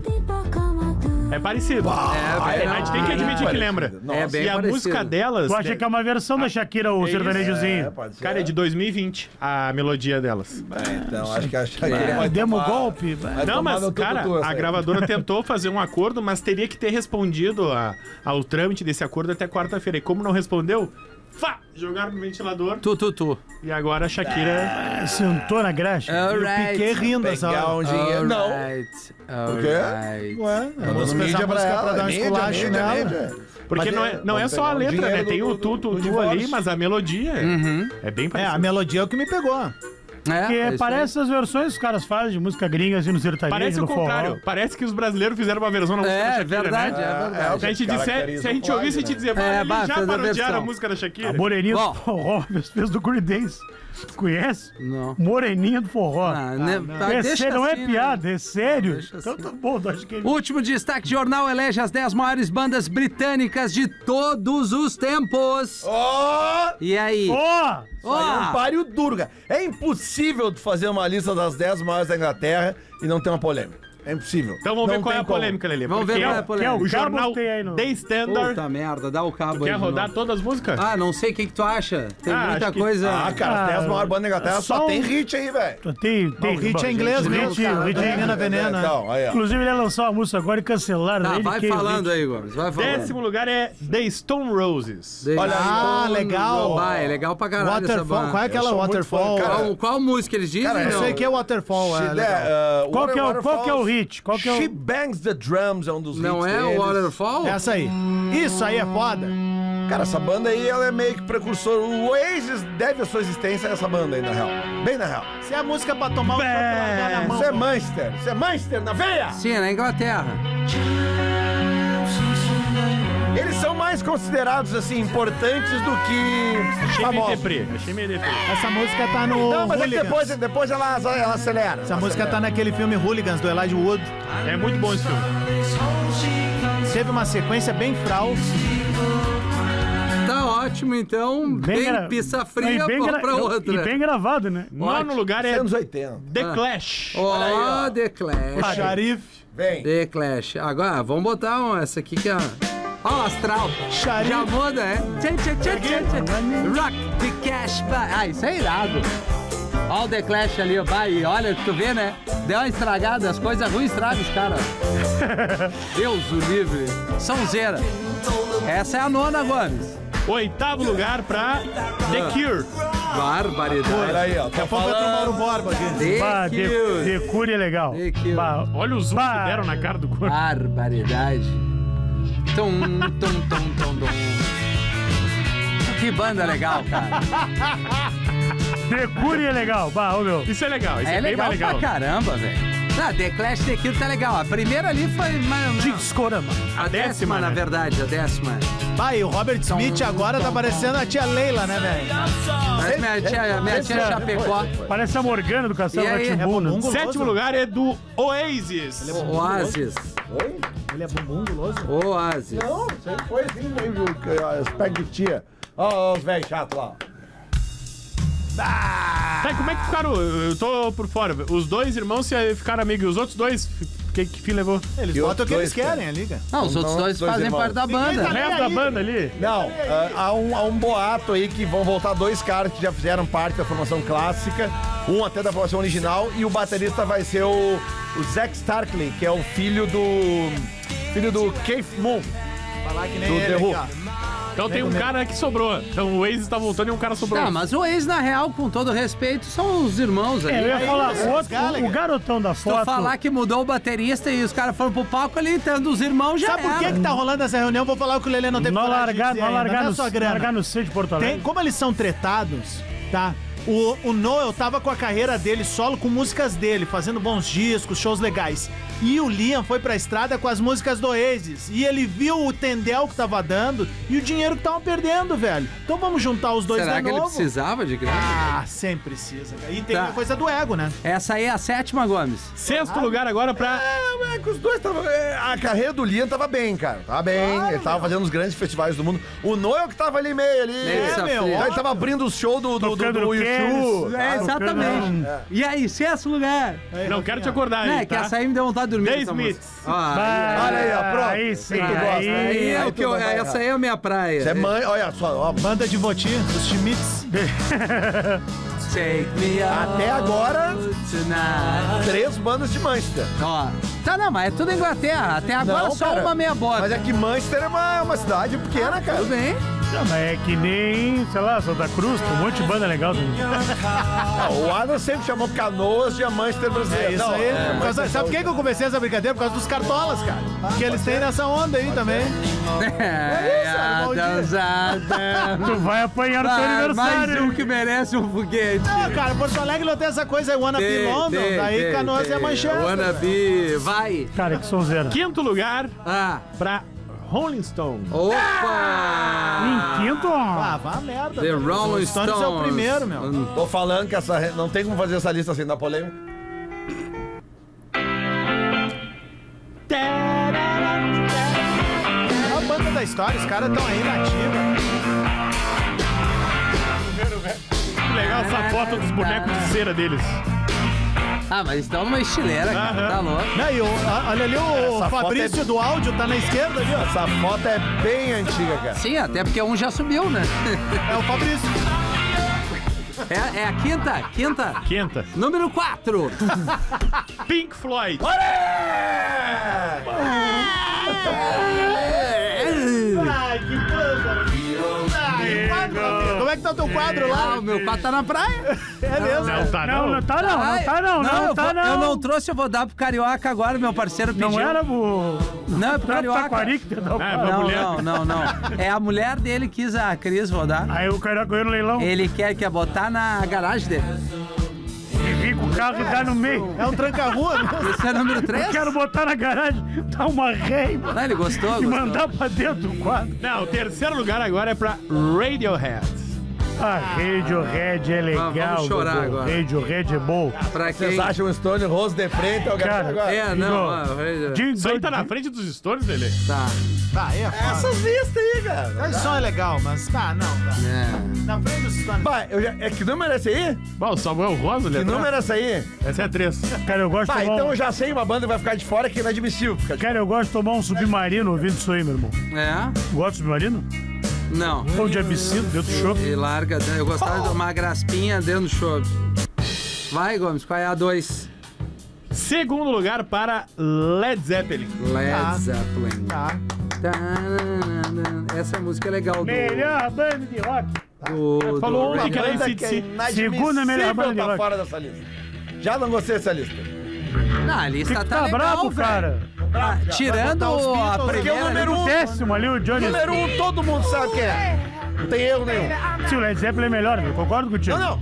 É parecido. É, bem, a gente tem que admitir que lembra. É bem E a parecido. música delas... Tu acha que é uma versão da Shakira, o É isso. sertanejozinho? É, pode ser. Cara, é de dois mil e vinte, a melodia delas. Então, acho que a Shakira É. vai Demos tomar- golpe. vai Não, tomar mas, no cara, tututu essa a aí. gravadora tentou fazer um acordo, mas teria que ter respondido a- ao trâmite desse acordo até quarta-feira. E como não respondeu, fá, jogaram no ventilador. Tu, tu, tu. E agora a Shakira... Sentou na graxa. Alright. Fiquei rindo essa Pegar hora. um dinheiro. Não. Alright. Por quê? Alright. Ué, Mandando vamos mídia pensar a pra música ela. pra dar um mídia, esculacho mídia, nela. mídia. Porque Mas não é, não é vamos só a pegar um letra, né? dinheiro Tem do- o tu, do- tu, do tu divórcio. ali, mas a melodia é, Uhum. é bem É, parecida. a melodia é o que me pegou. É, Porque é isso parece as versões que os caras fazem de música gringa, assim, no sertanejo, Parece no o forró. contrário. Parece que os brasileiros fizeram uma versão na música É, da Shakira, verdade, né? é verdade. Se a gente, disser, se a gente ouvisse, a gente dizer, É, é, bah, eles já fez a parodiaram versão. a música da Shakira. A Moreninha Bom. do Forró fez do Green Days. Tu conhece? Não. Moreninha do Forró. Ah, né, tá, é deixa sério, não é assim, né? piada, é sério. Deixa Então assim. tá bom, acho que ele... Último destaque: jornal elege as dez maiores bandas britânicas de todos os tempos. Ó! E aí? Ó! Isso aí é um páreo duro, cara. É impossível tu fazer uma lista das dez maiores da Inglaterra e não ter uma polêmica. É impossível. Então vamos Não ver qual é tem a como. polêmica, Lelê. Vamos ver Porque qual é a o- polêmica. O O cabo jornal tem aí no- The Standard... Puta merda, dá o cabo Tu aí. quer de rodar novo. todas as músicas? Ah, não sei o que, que tu acha. Tem Ah, muita acho que- coisa. Ah, cara, as dez maiores bandas da Inglaterra só só um- tem hit aí, velho. Tem, tem O hit é inglês hit, mesmo, hit, cara. hit é Venena, inglês. venena. Então, aí, ó. Inclusive, ele ia lançar uma música agora e cancelaram. Tá, ele vai que- falando aí, Gomes. Vai falando. Décimo lugar é The Stone Roses. The- Olha aí. Ah, legal. Vai, é legal pra caralho essa Waterfall, banda. qual é aquela Eu sou muito Waterfall? fã, cara. Qual, qual música eles dizem? Cara, Eu não? sei que é Waterfall, é She- legal. é, uh, Qual que é o- Water- qual que é o Waterfalls. hit? Qual que é o- She Bangs the Drums é um dos Não hits é o deles. Waterfall? Essa aí. Isso aí é foda. Cara, essa banda aí, ela é meio que precursor. O Oasis deve a sua existência a essa banda aí, na real. Bem na real. Isso é a música pra tomar o chopp e largar na mão. Isso é Manchester. Isso é Manchester na veia. Sim, é na Inglaterra. Eles são mais considerados, assim, importantes do que Achei meio famosos. deprê. Achei meio deprê. Essa música tá no Não, mas é que Hooligans. depois, depois ela, ela acelera. Essa ela música tá acelera. naquele filme Hooligans, do Elijah Wood. É muito bom esse filme. Teve uma sequência bem fral. Tá ótimo, então. Bem, gra- pizza fria e bem, vamos gra- pra outra. E bem gravado, né? Nono lugar é anos oitenta. The Ah. Clash. Ó, Olha aí, ó. The Clash. Xarife. Vem. The Clash. Agora, vamos botar um, essa aqui que é... Ó, Astral. Xarife. Já muda, é? Tchê, tchê, tchê, tchê, tchê. Rock the Cash. Ba- Ah, isso é irado. Ó o The Clash ali, ó. Vai, olha, tu vê, né? Deu uma estragada, as coisas ruins estragam os caras. Deus o livre. Sonzeira. Essa é a nona, Gomes. Oitavo lugar pra The Cure. Barbaridade. Olha aí, ó. Tô Vamos ver o Mauro falando. Borba aqui. The Bah, Cure. de, de Cure é legal. The Cure. Bah, Olha o zoom Bah. que deram na cara do corpo. Barbaridade. Tum, tum, tum, tum, tum. Que banda legal, cara. The Cure é legal. Bah, ô meu. Isso é legal, isso é, É bem legal mais pra legal. caramba, velho. Ah, The Clash The Cure tá legal. A primeira ali foi... mais- Discorama. A décima, décima, na né? verdade, a décima. Vai, e o Robert Smith agora tá parecendo a tia Leila, né, velho? Mas minha tia, minha tia Chapecó. Parece a Morgana do Castelo E aí? Rá-Tim-Bum, né? É bumbum Sétimo guloso? lugar é do Oasis. Oasis. Ele é bumbum guloso? Oasis. Não, sempre foi assim, meio aspecto de tia. Ó, os velhos chatos lá. Tá, e como é que ficaram? Eu tô por fora. Os dois irmãos se ficaram amigos. E os outros dois, que, que fim levou? Eles E botam o que outros eles dois, querem ali, cara. Não, os outros Não, dois dois fazem irmãos. parte da banda. O resto da banda ali. Não, ah, há, um, há um boato aí que vão voltar dois caras que já fizeram parte da formação clássica, um até da formação original, e o baterista vai ser o, o Zack Starkley, que é o filho do. filho do Keith Moon. Falar que nem Do ele The aqui, Who. ó. Então tem um cara que sobrou. Então o Oasis tá voltando e um cara sobrou. Tá, mas o Oasis, na real, com todo respeito, são os irmãos ali. É, eu ia Aí, falar, esses o, outro, Gallagher. o garotão da Se tu foto. falar que mudou o baterista e os caras foram pro palco ali, tendo os irmãos, já Sabe por que era. que tá rolando essa reunião? Vou falar o que o Lelê não teve Não coragem largar, de dizer não ainda. largar, Não é no, só grana. largar no centro de Porto Alegre. Tem, como eles são tretados, tá? O, o Noel tava com a carreira dele solo, com músicas dele, fazendo bons discos, shows legais. E o Liam foi pra estrada com as músicas do Oasis. E ele viu o tendel que tava dando e o dinheiro que estavam perdendo, velho. Então vamos juntar os dois Será de que ele novo. precisava de grana? Ah, sempre precisa. Cara. E tem Tá. a coisa do ego, né? Essa aí é a sétima, Gomes. Sexto lugar agora pra. É, é que os dois estavam. A carreira do Liam tava bem, cara. Tava bem. Claro, ele tava meu. fazendo os grandes festivais do mundo. O Noel que tava ali meio ali. Meio é, safrio. meu. Ele tava abrindo o show do, do, do, Tocando do no YouTube. Keres. É, exatamente. E aí, sexto lugar? Não quero te acordar É, aí, que tá? essa aí me deu vontade de dormir. The essa Smiths. música. Ah, Vai, Olha aí, ó, pronto. Aí sim, Tu gosta, aí, aí é aí o que eu, tu vai essa aí é a minha praia. Você é mãe, olha só, ó, Banda de Voti, os Schmitz. Take me out Até agora- tonight. três bandas de Manchester. Ó, tá, não, mas é tudo Inglaterra. Até agora Não, só cara, uma meia boca. Mas é que Manchester é uma, uma cidade pequena, cara. Tudo bem. Não, mas é que nem, sei lá, Santa Cruz, tem um monte de banda legal. Ah, o Adam sempre chamou Canoas de a Manchester brasileira. É isso Não, aí. é, Por causa- Manchester sabe por que que eu comecei essa brincadeira? Por causa dos cartolas, cara. Que eles têm nessa onda aí também. É, isso, a Valdir. dançada. Tu vai apanhar no teu Ah, mais aniversário. um que merece um foguete. Não, cara, Porto Alegre não tem essa coisa aí, Wanna Be Tem, London, tem, daí tem, Canoas tem. é Manchester. Wanna be, vai. Cara, que sonzeira. Quinto lugar Ah, pra Rolling Stone. opa! Em quinto, Ah, ó. vá a merda. The meu. Rolling Os Stones. Stones é o primeiro, meu. Tô falando que essa, re- não tem como fazer essa lista sem dar polêmica. É a banda da história, os caras estão aí na ativa. Que legal essa foto dos bonecos de cera deles. Ah, mas estão numa estileira, cara. Aham. Tá louco. Não, e o- a- olha ali o Essa foto Fabrício é- do áudio, tá na esquerda ali, ó. Essa foto é bem antiga, cara. Sim, até porque um já subiu, né? É o Fabrício. É, é a quinta, quinta. Quinta. Número quatro. Pink Floyd. Ai, que banda. Ai, quadro. Como é que tá o teu quadro Ah, lá? o meu quadro tá na praia. É mesmo? Não tá Não, não tá não, Ai, não tá não, não, eu, tá vou- não. eu não trouxe, eu vou dar pro Carioca agora, meu parceiro pediu. Não era o... Não, é pro Não era o Carioca. Taquari que ia dar o É, pau. uma Não, mulher. não, não, não. É a mulher dele que quis a Cris, vou dar. Aí o Carioca ganhou no leilão Ele quer, quer botar na garagem dele. e vem com o carro e dá no meio. É um tranca-rua, né? Esse é o número três? Eu quero botar na garagem, dar uma ré Não, ele gostou, e gostou. mandar pra dentro do quadro. Não, o terceiro lugar agora é pra Radiohead. A Radiohead é legal. vamos chorar Dudu. agora. Radiohead é bom. Pra quem... Vocês acham o Stone Rose de frente ao Cara, agora? É, não, ó, Radiohead. Jingle- Isso aí tá na frente dos Stones, Lelê. Tá. Tá, aí é foda. Essas listas aí, cara. Esse som é legal, mas tá, não, tá. É. Na frente dos Stones. Bah, eu já, é que número é esse aí? Bom, o Samuel Rosa, Que Lelê. número é essa aí? Essa é a três. Cara, eu gosto Bah, de tomar então um... eu já sei uma banda que vai ficar de fora que é inadmissível. Ficar de... Cara, eu gosto de tomar um submarino ouvindo isso aí, meu irmão. É? Gosta de submarino? Não. Ou de absinto dentro do chope? E larga, eu gostava de uma graspinha dentro do chope. Vai, Gomes, qual é a dois? Segundo lugar para Led Zeppelin. Led Tá. Zeppelin. Tá. Tananana. Essa música é legal do... Melhor banda de rock. do, Falou do uma Red- que era Banda esse- que é se- inadmissível segunda melhor banda de tá rock. fora dessa lista. Já não gostei dessa lista. Não, a lista Fica tá, tá legal, bravo, velho. cara. Ah, tirando botar os a Beatles, Porque o primeira... número um, Décimo ali, o Johnny. número um todo mundo sabe quem é. Não tem erro nenhum. Se o Led Zeppelin é melhor, eu concordo contigo. Não, não.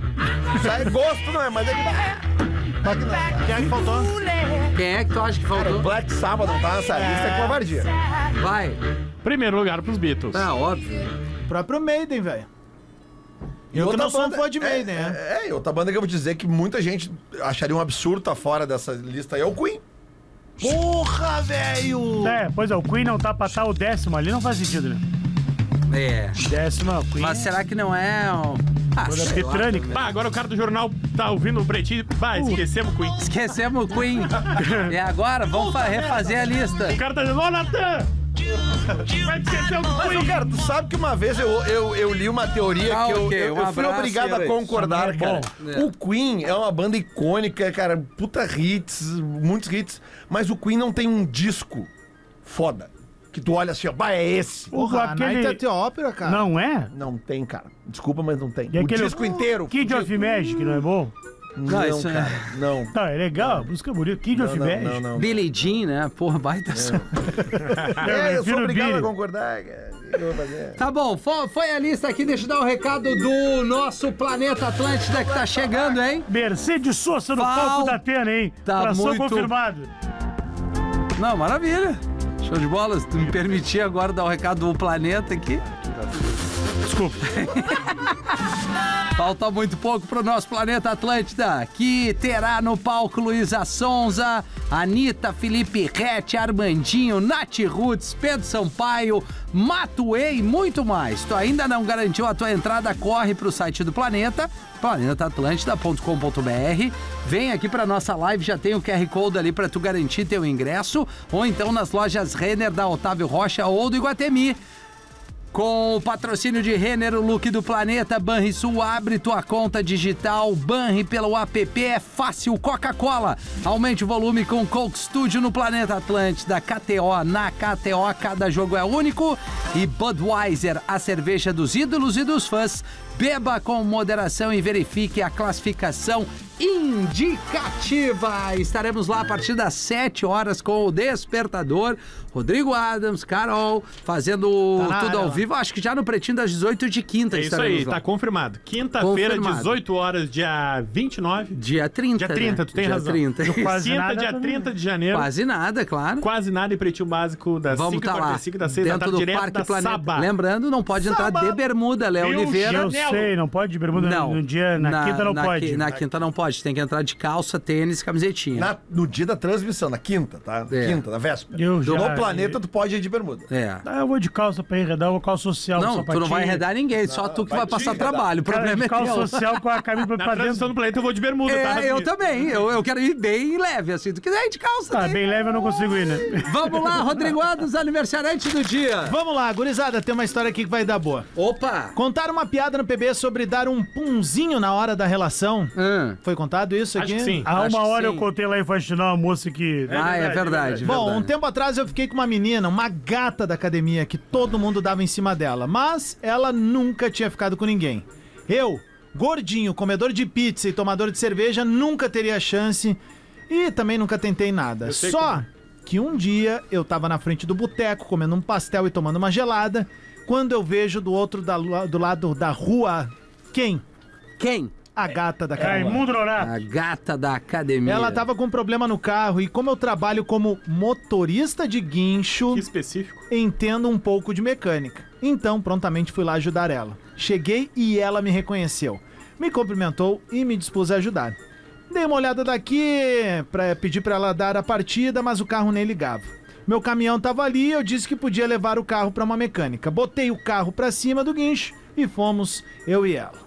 Isso aí é gosto, não é? Mas é que Quem é que faltou? Quem é que tu acha que Cara, o faltou? Black Sabbath não tá nessa lista, é covardia. Vai. Primeiro lugar pros Beatles. Ah, óbvio. Próprio Maiden, velho. E Eu que outra não sou um banda- fã de é, Maiden, né? É, é, e outra banda que eu vou dizer que muita gente acharia um absurdo tá fora dessa lista aí é o Queen. Porra, velho! É, pois é, o Queen não tá pra estar o décimo ali, não faz sentido, né? É. Décimo, o Queen. Mas será que não é... um- Ah, Coisa sei lá. Petrânica. Bah, agora o cara do jornal tá ouvindo o Pretinho. Bah, esquecemos o Queen. Esquecemos o Queen. E agora, vamos fa- refazer a lista. O cara tá dizendo, ô, Natan! Vai esquecer o Mas, Queen! ô, cara, tu sabe que uma vez eu, eu, eu li uma teoria Ah, que eu, ok, eu, um eu fui abraço, obrigado a Alex. concordar, Também é cara. bom. É. O Queen é uma banda icônica, cara, puta hits, muitos hits, mas o Queen não tem um disco foda. Que tu olha assim, ó, bah, é esse. Porra, a aquele- Night at the Opera, cara. Não é? Não tem, cara. Desculpa, mas não tem. E o aquele- disco inteiro. Kid of Magic, não é bom? Não, isso é- cara, não. Tá, é legal, música bonita. Kid of Não, Magic. não, não, não. Billie Jean, né? Porra, baita som. É, eu sou prefiro obrigado Billy. a concordar, cara. O que eu vou fazer? Tá bom, fo- foi a lista aqui. Deixa eu dar o recado do nosso Planeta Atlântida que tá chegando, hein? Mercedes Sosa no Falta palco da Atena, hein? Tração muito- confirmado. Não, maravilha. Show de bola. Se tu me permitir agora dar o recado do Planeta aqui. Desculpa. Falta muito pouco pro nosso Planeta Atlântida, que terá no palco Luísa Sonza, Anitta, Felipe Rett, Armandinho, Nath Roots, Pedro Sampaio, Matuê e muito mais. Tu ainda não garantiu a tua entrada? Corre pro site do Planeta, planeta atlântida ponto com ponto b r. Vem aqui pra nossa live, já tem o Q R Code ali pra tu garantir teu ingresso, ou então nas lojas Renner da Otávio Rocha ou do Iguatemi. Com o patrocínio de Renner, o look do Planeta, Banrisul, abre tua conta digital, Banri pelo app, é fácil, Coca-Cola. Aumente o volume com Coke Studio no Planeta Atlântida, K T O, na K T O, cada jogo é único. E Budweiser, a cerveja dos ídolos e dos fãs. Beba com moderação e verifique a classificação indicativa. Estaremos lá a partir das sete horas com o Despertador. Rodrigo Adams, Carol, fazendo Tá na tudo área ao lá. vivo. Acho que já no Pretinho das dezoito de quinta É isso estaremos aí, lá. tá confirmado. Quinta-feira, Confirmado. dezoito horas, dia vinte e nove. Dia trinta, Dia trinta, né? tu tem Dia razão. trinta. Quase Quinta, nada dia também. trinta de janeiro. Quase nada, claro. Quase nada em Pretinho Básico, das Vamos cinco e tá lá, quarenta e cinco, das seis da dentro tarde, do direto Parque da Planeta. Saba. Lembrando, não pode entrar de bermuda, Léo Viu, Oliveira. Eu Chanel. sei, não pode de bermuda Não. no dia, na, quinta não na pode. qui- Na quinta não pode, tem que entrar de calça, tênis, camisetinha. Na- no dia da transmissão, na quinta, tá? É. Quinta, na véspera. Eu No já- planeta, tu pode ir de bermuda. É. Ah, eu vou de calça pra enredar, eu vou calça social. Não, tu sapatinho. não vai arredar ninguém, só tu que vai vai te passar arredar. trabalho. O Cara, problema de é calça teu. social com a camisa Na pra transmissão dentro. do planeta eu vou de bermuda, tá? É, eu também. Eu, eu quero ir bem leve, assim. Tu quiser ir de calça, Tá, né? bem leve eu não consigo ir, né? Vamos lá, Rodrigo Adams, aniversariante do dia. Vamos lá, gurizada, tem uma história aqui que vai dar boa. Opa! Contaram uma piada no P B sobre dar um punzinho na hora da relação. Hum. Foi contado isso aqui? Acho que sim. Há Acho uma que hora sim. eu contei lá em Faxinal uma moça que... ah, é verdade. Bom, verdade. um tempo atrás eu fiquei com uma menina, uma gata da academia, que todo mundo dava em cima dela, mas ela nunca tinha ficado com ninguém. Eu, gordinho, comedor de pizza e tomador de cerveja, nunca teria chance e também nunca tentei nada. sei Só como. que um dia eu tava na frente do boteco comendo um pastel e tomando uma gelada, quando eu vejo do outro da, do lado da rua, quem? Quem? A gata da academia. Raimundo Nonato. A gata da academia. Ela tava com um problema no carro e como eu trabalho como motorista de guincho, Que específico. entendo um pouco de mecânica. Então, prontamente fui lá ajudar ela. Cheguei e ela me reconheceu. Me cumprimentou e me dispus a ajudar. Dei uma olhada daqui pra pedir pra ela dar a partida, mas o carro nem ligava. Meu caminhão tava ali e eu disse que podia levar o carro pra uma mecânica. Botei o carro pra cima do guincho e fomos eu e ela.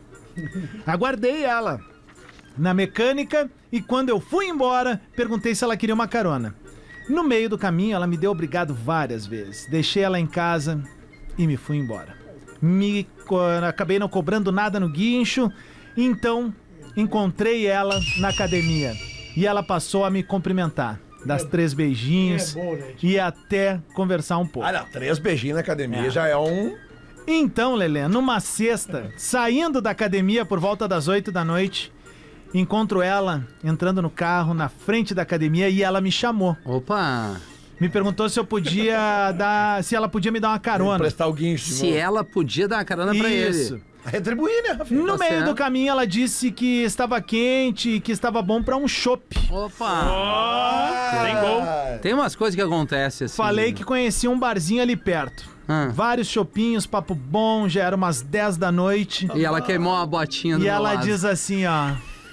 Aguardei ela na mecânica e quando eu fui embora, perguntei se ela queria uma carona. No meio do caminho, ela me deu obrigado várias vezes. Deixei ela em casa e me fui embora. Me co- acabei não cobrando nada no guincho, então encontrei ela na academia e ela passou a me cumprimentar, dar três beijinhos É bom, né? e até conversar um pouco. Olha, três beijinhos na academia já é um... Então, Lelê, numa sexta, saindo da academia por volta das oito da noite, encontro ela entrando no carro na frente da academia e ela me chamou. Opa! Me perguntou se eu podia dar, se ela podia me dar uma carona. Emprestar o guincho. de Se novo. ela podia dar uma carona pra Isso. ele. Retribuir, né, Rafinha? No Tá meio certo. do caminho, ela disse que estava quente e que estava bom pra um chopp. Opa! Tem gol. Tem umas coisas que acontecem assim. Falei que conhecia um barzinho ali perto. Ah. Vários chopinhos, papo bom, já era umas dez da noite. E ela queimou uma botinha no E meu ela lado. diz assim, ó...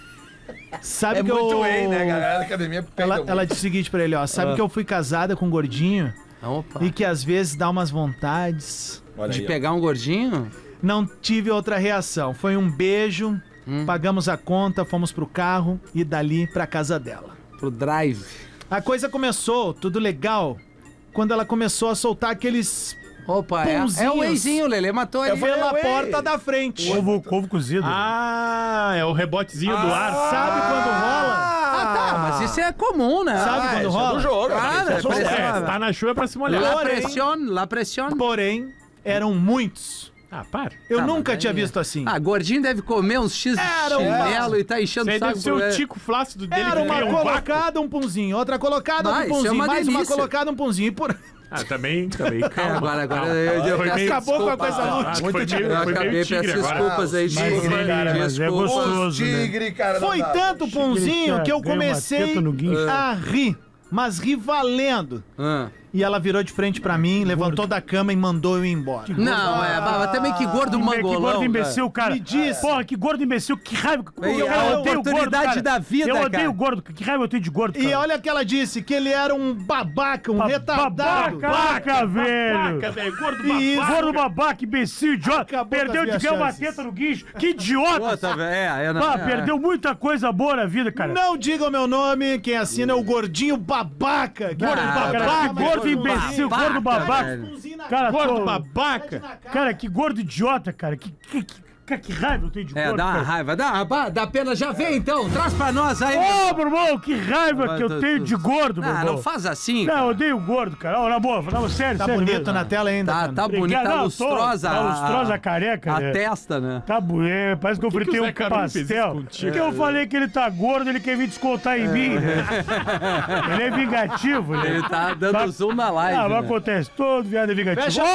Sabe É que muito eu... whey, né, galera? A academia peida Ela, muito. ela disse o seguinte pra ele, ó. Sabe que eu fui casada com um gordinho Opa. e que às vezes dá umas vontades. Olha De aí, ó. pegar um gordinho? Não tive outra reação. Foi um beijo, Hum. pagamos a conta, fomos pro carro e dali pra casa dela. Pro drive. A coisa começou, tudo legal, quando ela começou a soltar aqueles Opa, é, é Pãozinhos. o Wheyzinho, o Lelê matou ali. pela Ué. porta da frente. Ovo, ovo cozido. Ah, é o rebotezinho do ar. Sabe quando rola? Ah, tá, mas isso é comum, né? Sabe Ah, quando isso é rola? do jogo. Claro, é é sucesso. pressão. É, tá na chuva pra se molhar. La Porém- pressión, la pressión. Porém, eram muitos. Ah, para. Eu Tá, nunca mas tinha aí- visto assim. Ah, gordinho deve comer uns X de Era um chinelo e tá enchendo Isso o aí saco. deve ser por- o tico flácido dele Era que uma cria um vácuo. colocada, um punzinho, outra colocada, Ah, outro isso é punzinho, uma mais uma delícia. colocada, um punzinho. E por... Ah, também, também. É, Calma. agora, agora calma. eu, eu Foi peço meio- Acabou com a desculpa. coisa Ah, lúdica. acho que Muito foi meio, Eu foi acabei, meio peço tigre agora. desculpas aí, Mas, desculpa. cara, mas é desculpa. gostoso, né? Tigre, cara. não Foi dá. tanto punzinho que eu Ganha uma comecei teta no guincho. a rir, mas ri valendo. Ah. E ela virou de frente pra mim, levantou da cama e mandou eu ir embora. Não, é, mas também que gordo Que mangolão. gordo imbecil, cara. Me diz. Porra, que gordo imbecil, que raiva. Ei, eu é a odeio oportunidade gordo, cara. da vida, Eu cara. odeio gordo, que raiva eu tenho de gordo, cara. E olha que ela disse, que ele era um babaca, um Ba- retardado. Babaca, velho. Babaca, velho. Gordo Isso. babaca. Gordo babaca, imbecil, idiota. Acabou Perdeu com as de minhas ganhar uma chances. teta no guincho. Que idiota. Puta, velho, é, é, não, Pá, é. perdeu muita coisa boa na vida, cara. Não diga o meu nome, quem assina é o gordinho babaca. Gordo Ah, babaca, cara. babaca, Que gordo gordo imbecil, babaca, gordo babaca. velho. Cara, Gordo tô- babaca. Cara, que gordo idiota, cara. Que, que, que, que, que raiva eu tenho de É, gordo, dá uma cara. raiva, dá, dá, dá pena. Já vem então, traz pra nós aí. Ô, meu irmão, que raiva Vai, que eu tu- tenho tu- de gordo, meu Ah, irmão. não faz assim. Não, cara. eu odeio gordo, cara. Ó, na boa, não, sério, Tá sério bonito mesmo. na tela ainda, Tá, cara. tá bonito, Obrigado, tá não, tô- lustrosa. tá a- lustrosa a careca, A né? testa, né? Tá bonito, parece que eu que que fritei o um Zé Carunha fez isso pastel. contigo? Porque eu falei que ele tá gordo, ele quer vir descontar em mim, né? Ele é vingativo, né? Ele tá dando zoom na live. Ah, mas né? acontece, todo viado é vingativo. Fecha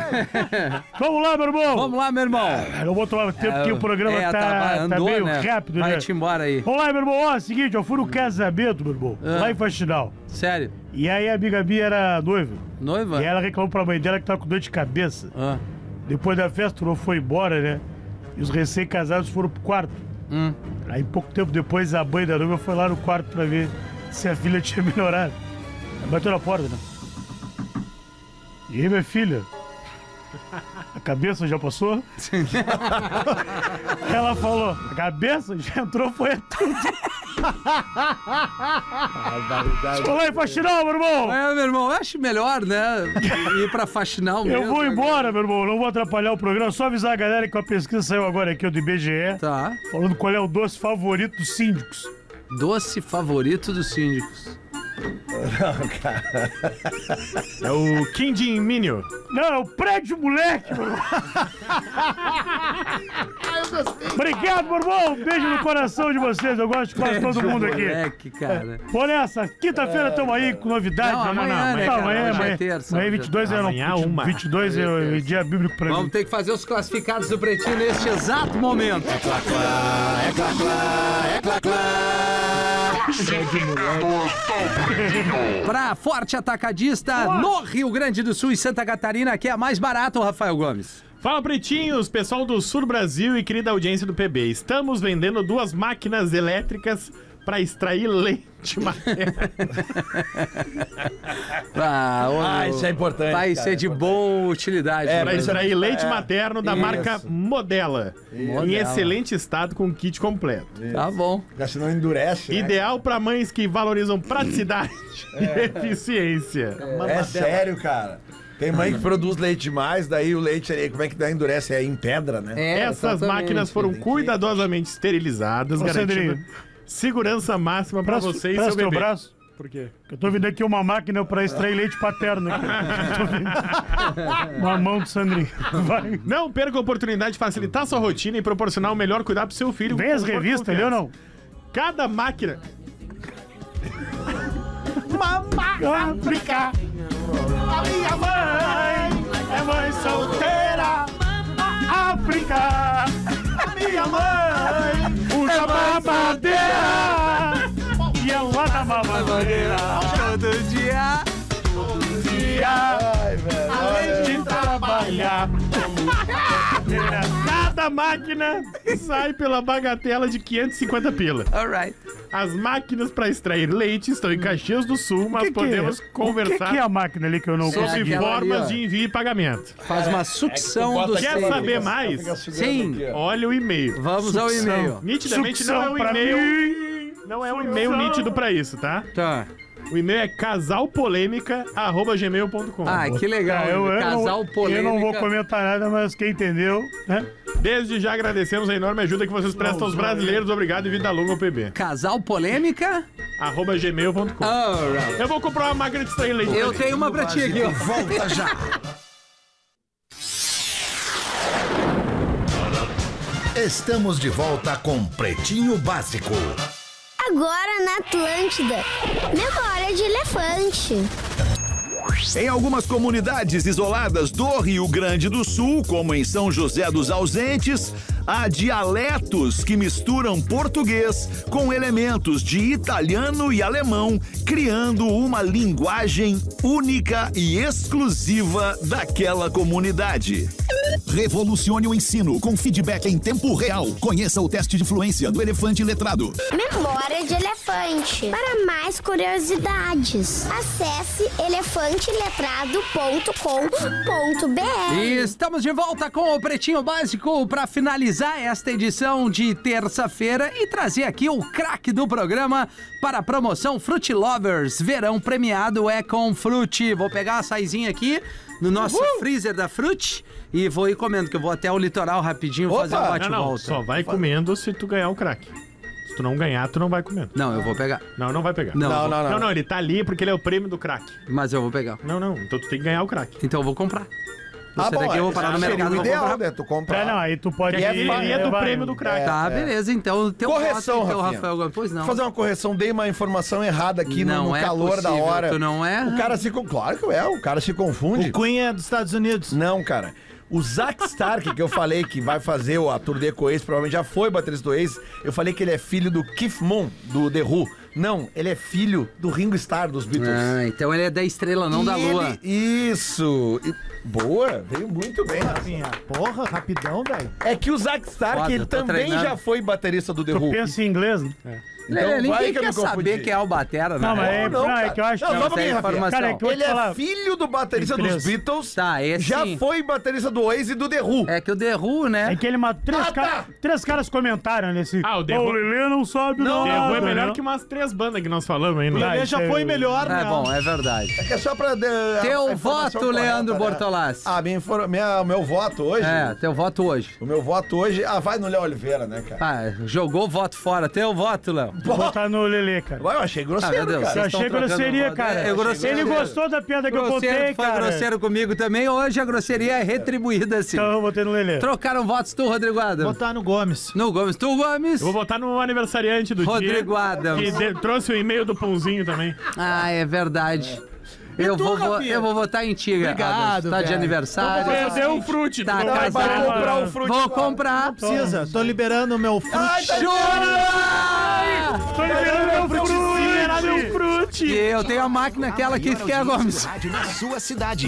Ó, vamos lá, meu irmão. Vamos lá, meu irmão. Eu vou tomar tempo que o programa É, tá, vai, tá andou, meio né? rápido, Vai né? te embora aí. Vamos lá, meu irmão. Ó, seguinte, eu fui no casamento, meu irmão, Ah. lá em Faxinal. Sério. E aí a amiga minha era noiva. Noiva? E ela reclamou pra mãe dela que tava com dor de cabeça. Ah, Depois da festa, o foi embora, né? E os recém-casados foram pro quarto. hum. Aí, pouco tempo depois, a mãe da noiva foi lá no quarto pra ver se a filha tinha melhorado. Ela bateu na porta, né? E aí, minha filha? A cabeça já passou? Ela falou, a cabeça já entrou, foi tudo. Vou lá em Faxinal, meu irmão! É, meu irmão, eu acho melhor, né? Ir pra faxinal mesmo. Eu vou embora, meu irmão, não vou atrapalhar o programa. Só avisar a galera que a pesquisa saiu agora aqui, ó, do I B G E, Tá. falando qual é o doce favorito dos síndicos. Doce favorito dos síndicos. É o Quindim Minho. Não, é o prédio, moleque, meu irmão. Obrigado, meu irmão. Um beijo no coração de vocês. Eu gosto de quase todo mundo aqui. Moleque, cara. Vou nessa. Quinta-feira estamos aí com novidades. Não, né? amanhã, né, Não, cara? amanhã, Hoje é amanhã. terça, Amanhã hoje é- vinte e dois é não. Amanhã, uma. vinte e dois é o dia bíblico pra Vamos mim. ter que fazer os classificados do Pretinho neste exato momento. Pra Forte Atacadista, no Rio Grande do Sul e Santa Catarina, que é mais barato, Rafael Gomes. Fala, pretinhos, pessoal do Sul Brasil e querida audiência do P B. Estamos vendendo duas máquinas elétricas para extrair leite materno. Ah, o- Ah, isso é importante, Vai cara, ser é de importante. boa utilidade. É, né? Para isso extrair leite é. materno da Isso. marca Modela. Em Modela. excelente estado com kit completo. Tá bom. Já senão endurece, né? Ideal para mães que valorizam praticidade e eficiência. É sério, cara. Tem mãe que produz leite demais, daí o leite, aí, como é que dá endurece? É em pedra, né? É, Essas exatamente. máquinas foram Tem que- cuidadosamente esterilizadas, Ô, garantindo Sandrinho. segurança máxima para Presta- você e seu presta teu bebê. braço. Por quê? Eu tô vendo aqui uma máquina pra extrair leite paterno. Aqui. Tô vendo. Uma mão do Sandrinho. Vai. Não perca a oportunidade de facilitar sua rotina e proporcionar o melhor cuidado pro seu filho. Vem com as conforto e revistas ali ou confiança. não? Cada máquina... África. A minha mãe é mãe solteira. África. Cada máquina sai pela bagatela de quinhentos e cinquenta pila. Alright. As máquinas para extrair leite estão em Caxias do Sul, mas Que que podemos é? conversar O que, que é a máquina ali que eu não Sim, consegui? aquela formas ali, ó. de envio e pagamento. Faz uma sucção do Quer seio. saber mais? Sim. Olha o e-mail. Vamos ao e-mail. Nitidamente Sucção não é um pra e-mail. mim. Não é um e-mail Sucção. nítido pra isso, tá? Tá. O e-mail é casalpolêmica arroba gmail ponto com. Ah, que legal. Ah, eu, eu Casal não, polêmica. eu não vou comentar nada, mas quem entendeu, né? Desde já agradecemos a enorme ajuda que vocês prestam aos brasileiros. Obrigado e vida longa ao P B. Casal polêmica? arroba gmail ponto com. Alright. Eu vou comprar uma máquina de extrair leite. Eu tenho uma pra ti aqui, ó. Volta já. Estamos de volta com Pretinho Básico. Agora na Atlântida. Memória de elefante. Em algumas comunidades isoladas do Rio Grande do Sul, como em São José dos Ausentes, há dialetos que misturam português com elementos de italiano e alemão, criando uma linguagem única e exclusiva daquela comunidade. Revolucione o ensino com feedback em tempo real. Conheça o teste de fluência do Elefante Letrado. Memória de elefante. Para mais curiosidades, acesse elefante letrado ponto com ponto b r. E estamos de volta com o Pretinho Básico para finalizar esta edição de terça-feira e trazer aqui o craque do programa para a promoção Fruit Lovers. Verão premiado é com Fruit. Vou pegar a saizinha aqui no nosso Uhul. freezer da Fruit e vou ir comendo, que eu vou até o litoral rapidinho Opa! fazer um Não, bate-volta. não, só vai comendo se tu ganhar o crack. Se tu não ganhar, tu não vai comendo. Não, eu vou pegar. Não, não vai pegar. Não, Não, vou- não, Não, não. não, ele tá ali porque ele é o prêmio do crack. mas eu vou pegar. Não, não, então tu tem que ganhar o crack. Então eu vou comprar. Ah, Você bom, daqui eu vou é, parar no seria mercado e o vou ideal, comprar. né? Tu compra. É, não, aí tu pode Que é aqui ele vai- é do vai- prêmio do crack. Tá, É. beleza, então teu Correção, voto, então, Rafinha. Rafael Gomes. Pois não. Vou fazer uma correção, dei uma informação errada aqui no, Não no é calor da possível, hora. tu não é? O cara se... con- Claro que é, o cara se confunde. O Queen é dos Estados Unidos. Não, cara. O Zack Stark, que eu falei que vai fazer o ator de Eco Ace, provavelmente já foi baterista do Ace, eu falei que ele é filho do Keith Moon, do The Who. Não, ele é filho do Ringo Starr, dos Beatles. Ah, então ele é da estrela, não E da lua. ele- Isso. E- Boa, veio muito bem, Rafinha. Rafinha, porra, rapidão, velho. É que o Zack Stark, Foda, ele tô também treinando. já foi baterista do The Tu Who. pensa em inglês, né? Então, Lelê, vai ninguém que eu quer me confundi. saber quem é o Batera, né? Não, mas é, não, não, é cara. que eu acho Não, que... só um pouquinho, essa Rafinha. informação. Cara, é que eu vou Ele te falar... é filho do baterista dos Empresa. Beatles. Tá, esse Já sim. foi baterista do Oasis e do The Who. É que o The Who, né? É que ele matou... Três, Ah, ca- tá. três caras comentaram nesse... Ah, o The "Ô, Who- o Lelê não sabe Não, nada. The Who é melhor né?" que umas três bandas que nós falamos aí, O né? Lelê isso já é- foi melhor, né? É bom, é verdade. É que é só pra... de- a- Teu a informação voto, correta, Leandro né? Bortolassi. Ah, minha, infor- minha, meu voto hoje... É, teu voto hoje. O meu voto hoje... Ah, vai no Léo Oliveira, né, cara? Ah, jogou o voto fora. Teu voto, Léo. Vou botar no Lelê, cara. Vai, eu achei Ah, grosseiro, meu Deus, cara. Eu vocês estão achei trocando grosseria, voto. cara. É, grosseiro. Ele gostou da piada que eu Grosseiro botei, foi cara. grosseiro comigo também. Hoje a grosseria é retribuída, sim. Então eu botei no Lelê. Trocaram votos tu, Rodrigo Adams. Botar no Gomes. No Gomes. Tu, Gomes. Eu vou votar no aniversariante do Rodrigo dia. Adams. Que de- trouxe o e-mail do Pãozinho também. Ah, é verdade. Eu, tu, vou, vo- Rafinha? eu vou votar em ti, Obrigado, Adams. Tá de velho. aniversário. Perdeu o frute. Tá tu não vai casado. Vai comprar o fruto. Vou comprar. Precisa, tô liberando o meu fruto. Ai, tá Chora! Tô liberando meu Liberar meu frute! frute. E eu tenho a máquina aquela que quer, Gomes. Rádio na sua cidade.